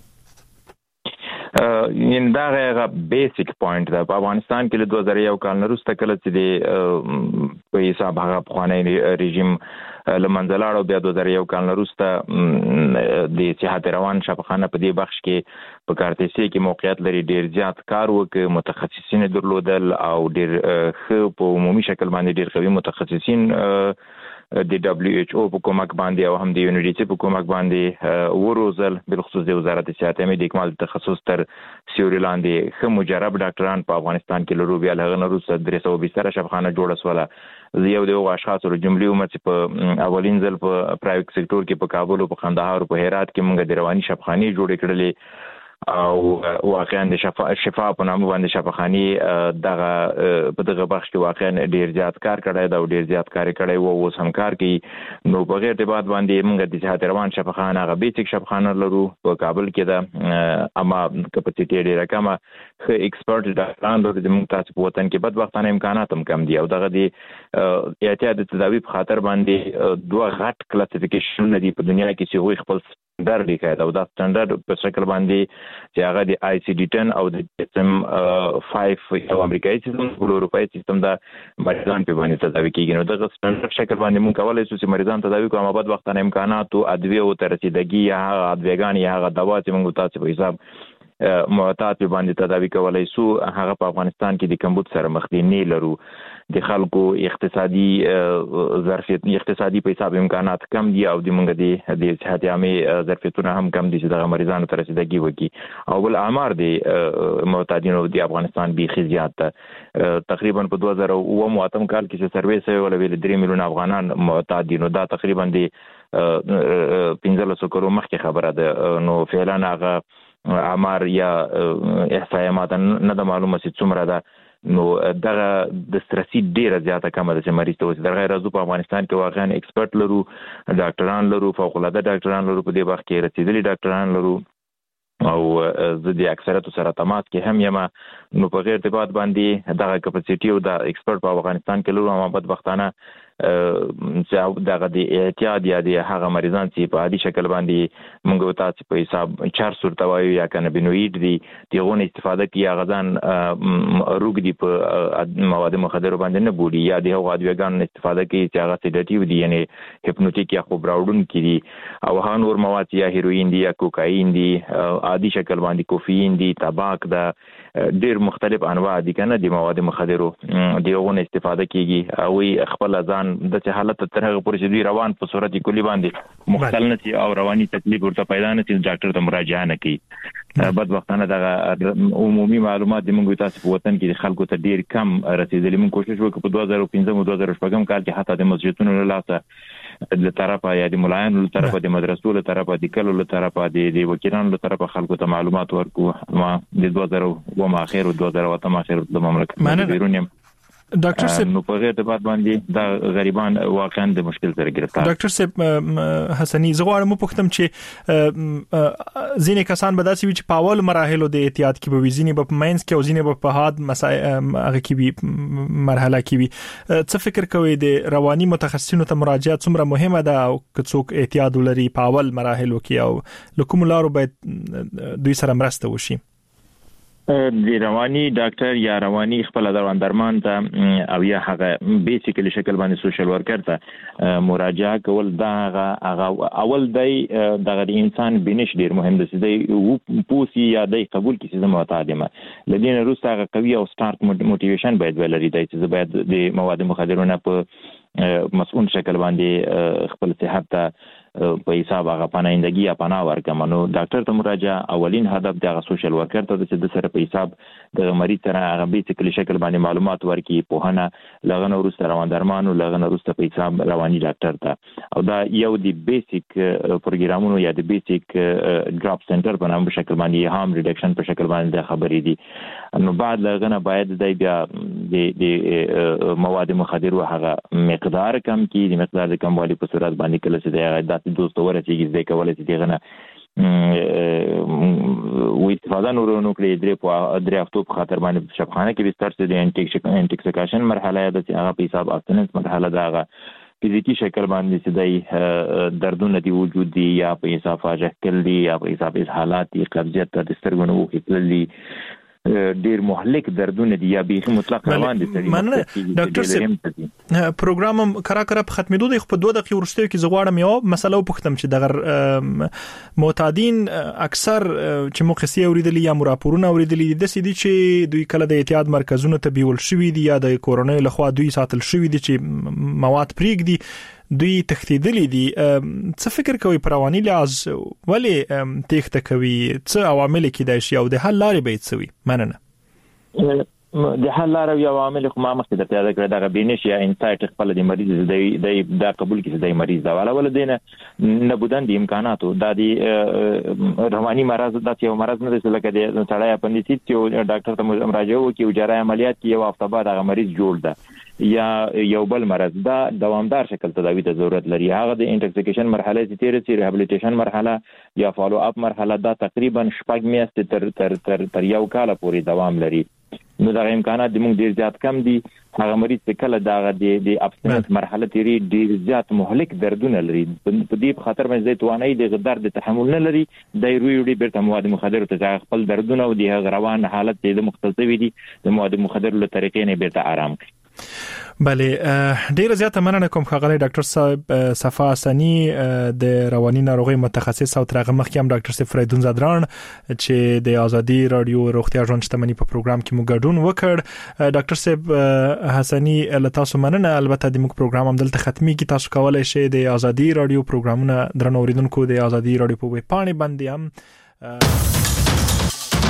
ان دا غیر بیسیک پوینټ ده په افغانستان کې له 2001 کال نه وروسته کله چې د په حساب هغه خوانی رژیم لمنځلاړو بیا 2001 کال نه وروسته د صحت روان شفاخانه په دې بخش کې په کارتسي کې موقعیت لري ډیر زیات کار وکړي متخصصین درلودل او ډیر خو په عمومي شکل باندې ډیر قوي متخصصین د WHO په کومک باندې او هم د یونیورسيټي په کومک باندې وروزل بل خصوص د وزارت صحت امید اکمال تخصص تر سیوري لاندې خو مجرب ډاکټران په افغانستان کې لرو بیا هغه نه روسه 320 شفاخانه جوړه سواله یو د اشخاصو جملې ومت په اولین ځل په پرایویت سکتور کې په کابل او په قندهار او په هرات کې موږ د رواني شفاخانه جوړې کړلې او واقعا د شفا په نامه باندې شفاخاني دغه په دغه بخش کې واقعا ډیر زیات کار کړی دا او ډیر زیات کار کړی وو اوس هم کار کوي. نو په غیر ارتباط باندې موږ د صحت روان شفاخانه غو بیسیک شفاخانه لرو په کابل کې ده، اما کپاسټي ډیره کمه، خو ایکسپرت ډاکټران لرو د موږ تاسو په وطن کې بدبختانه امکانات هم کم دي او دغه د احتیاط تداوی په خاطر باندې دوه غټ کلاسیفیکیشن دي په دنیا کې چې خپل سټانډرډ لیکي او دا سټانډرډ په شکل باندې چې هغه د ICD-10 او د DSM-5 او امریکایي سیستم او اروپایي سیستم دا مریضان په باندې تداوی کیږي. نو دغه سټانډرډ شکل باندې موږ کولای شو چې مریضان تداوی کوو، اما بدبختانه امکانات او ادویه او ترسیدګي یا ادویګان یا هغه دوا چې موږ تاسو په حساب معتاد په باندې تداوی کولای شو هغه په افغانستان کې د کمبود سره مخ دي نه لرو. د خلکو اقتصادي ظرفیت اقتصادي په حساب امکانات کم دي او د موږ د صحت عامه ظرفیتونه هم کم دي چې د مریضانو تر رسیدګي وکي او بل اعمار د معتادینو د افغانستان بيخي زیات تقریبا په 2008 کال کې چې سروې سوی ول 3 میلیون افغانان معتاد دي. نو دا تقریبا د 15 کروڑ مخکې خبره ده. نو فعلا هغه اعمار یا احصایات نه د معلومه چې څومره ده. نو دغه د سترسي ډیره زیاته کمه ده چې مریض ته وځي. د غیر ازو په افغانستان کې واقعا ایکسپرت لرو، ډاکټران لرو، فوق العاده ډاکټران لرو، په دې وخت کې رسیدلي ډاکټران لرو او زه د اکثریت سره تماس کې هم یم. نو په غیر ارتباط باندې دغه کپاسټي او د ایکسپرت په افغانستان کې لرو، اما بدبختانه چې دغه د احتیاط یا د هغه مریضان چې په عادي شکل باندې موږ تاسو په حساب 400 توایو یا کنابینوئید دي دغه استفاده کوي غزان روګ دي په مواد مخدر باندې نه بوډي یا د هغه ادویګان استفاده کوي چې هغه سیډیټیو دي یعنی هپنوټیک یا خوبراوډون کوي او هغه نور مواد یا هیروین دي یا کوکاین دي عادي شکل باندې کوفین دي تباک ده ډیر مختلف انواع دي کنه د مواد مخدرو دغه استفاده کوي او خپل ځان د حالت تر هغه پورې چې روان په صورت کلی باندې مختل نشي او رواني تکلیف ورته پیدا نه شي ډاکټر ته مراجعه نه کوي. بدبختانه دغه عمومي معلومات د موږ تاسو په وطن کې خلکو ته ډیر کم رسیدلی. موږ کوشش وکړو په 2015 او 2016 کال کې حتی د مسجدونو له لاسه د طرفه یا د ملایانو له طرفه د مدرسو له طرفه د کلو له طرفه د وکیلانو له طرفه خلکو ته معلومات ورکو. ما د 2000 اخر او 2008 اخر د مملکت بیرونیم ډاکټر صاحب نو په غیر ارتباط باندې دا غریبان واقعا د مشکل سره گرفتار. ډاکټر صاحب حسنی زغوارم پختم چې ځینې کسان به داسې وي چې په اول مراحلو د احتیاط کې به وزینې په ماینز کې او ځینې په حاد هغه کې به مرحله کې وي. څه فکر کوي د رواني متخصصینو ته مراجعه څومره مهمه ده او که څوک احتیاط ولري په اول مراحلو کې او لکوم لارو باید دوی سره مرسته وشي؟ د رواني ډاکټر یا رواني خپل درمان ته او یا هغه بیسیکلی شکل باندې سوشل ورکر ته مراجعه کول دا هغه اول دی دغه انسان بینش ډیر مهم دی چې پوسی یا د قبول کیسه زموږ تعلیمه لدین روسته هغه قوي او سٹارټ موټیویشن باید ولري چې باید د مواد مخدرونه په مسؤل شکل باندې خپل صحت ته په حساب هغه پناهندګي یا پناه ورکړم. نو ډاکټر ته مراجعه اولین هدف د سوشل ورکر ته د سره په حساب د مریض سره هغه بیسیکلی شکل باندې معلومات ورکړي په هنه لغنه ورسته روان درمانو لغنه ورسته په حساب رواني ډاکټر ته او دا یو د بیسیک پروګرامونو یا د بیسیک ډراپ سنټر په نامه شکل باندې هارم ریډکشن په شکل باندې خبرې دي. نو بعد لغنه باید د بیا د مواد مخدر هغه مقدار کم کی د مقدار د کموالي په صورت باندې کله چې د دوست ورته چې کولای شي دغه و استفاده نورونو کړی درې هفتو په خاطر باندې شپخانه کې بستر څه د انټیکسیکیشن مرحله ده چې هغه په حساب ابستنس مرحله ده فزیکی شکل باندې چې د دردونه دی وجود دی یا په حساب فاجعه دی یا په حساب حالات قبضیت د سترګونو کې ډیر مهلک دردونه دي یا به مطلق روان دي. ډاکټر صاحب پروګرام کرا په ختمېدو د په 2 دقیقې ورسته کې زغواړم یو مسله وپختم چې دغه معتادین اکثر چې مخسي اوریدلی یا راپورونه اوریدلی د سې دي چې دوی کله د احتیاط مرکزونو ته بیول شوی دي یا د کورونای لخوا دوی ساتل شوی دي چې مواد پریګ دي دوی تختیدلی دي. څه فکر کوي پرواني لحاظ ولی تخته کوي څه عوامل کې د شی او د حل لارې به څه وي؟ مننه. د حل لار او عوامل خو ما مخکې درته یاد کړل دا بینش یا انسایټ خپل د مریض د قبول کې د مریض دا ولا دینه نه بودن د امکاناتو د رواني مرز د یو مرز نه رسول کېږي د سړی اپندیسیت یو ډاکټر ته مراجعه وکړي او جراحي عملیات کې یو هفته بعد هغه مریض جوړ ده یا یو بل مرز دا دوامدار شکل تداوی ته ضرورت لري هغه د انټکسیکیشن مرحله چې تیر سي ریهابلیټیشن مرحله یا فالو اپ مرحله دا تقریبا شپږ میاشتې تر یو کال پورې دوام لري نو دا امکانات د موږ ډیر زیات کم دي هغه مریض چې کله دا د ابستنس مرحله تیری ډیر زیات مهلک دردونه لري په دې خاطر باندې توانای د درد تحمل نه لري د روی بیرته مواد مخدر ته خپل دردونه او د روان حالت د مختلفي دي د مواد مخدر له طریقې نه بیرته آرام کوي بله ډیر زیاته مننه کوم خغلی ډاکټر صاحب صفا حسنی د رواني ناروغي متخصص او ترغه مخکې هم ډاکټر صاحب فریدون زادران چې د ازادي رادیو روغتیا ژوند شتمنۍ په پروګرام کې مو ګډون وکړ ډاکټر صاحب حسنی لتاسو مننه البته د موږ پروګرام هم دلته ختمي کی تاسو کولای شئ د ازادي رادیو پروګرامونه درنو اوریدونکو د ازادي رادیو په ویب پاڼه باندې هم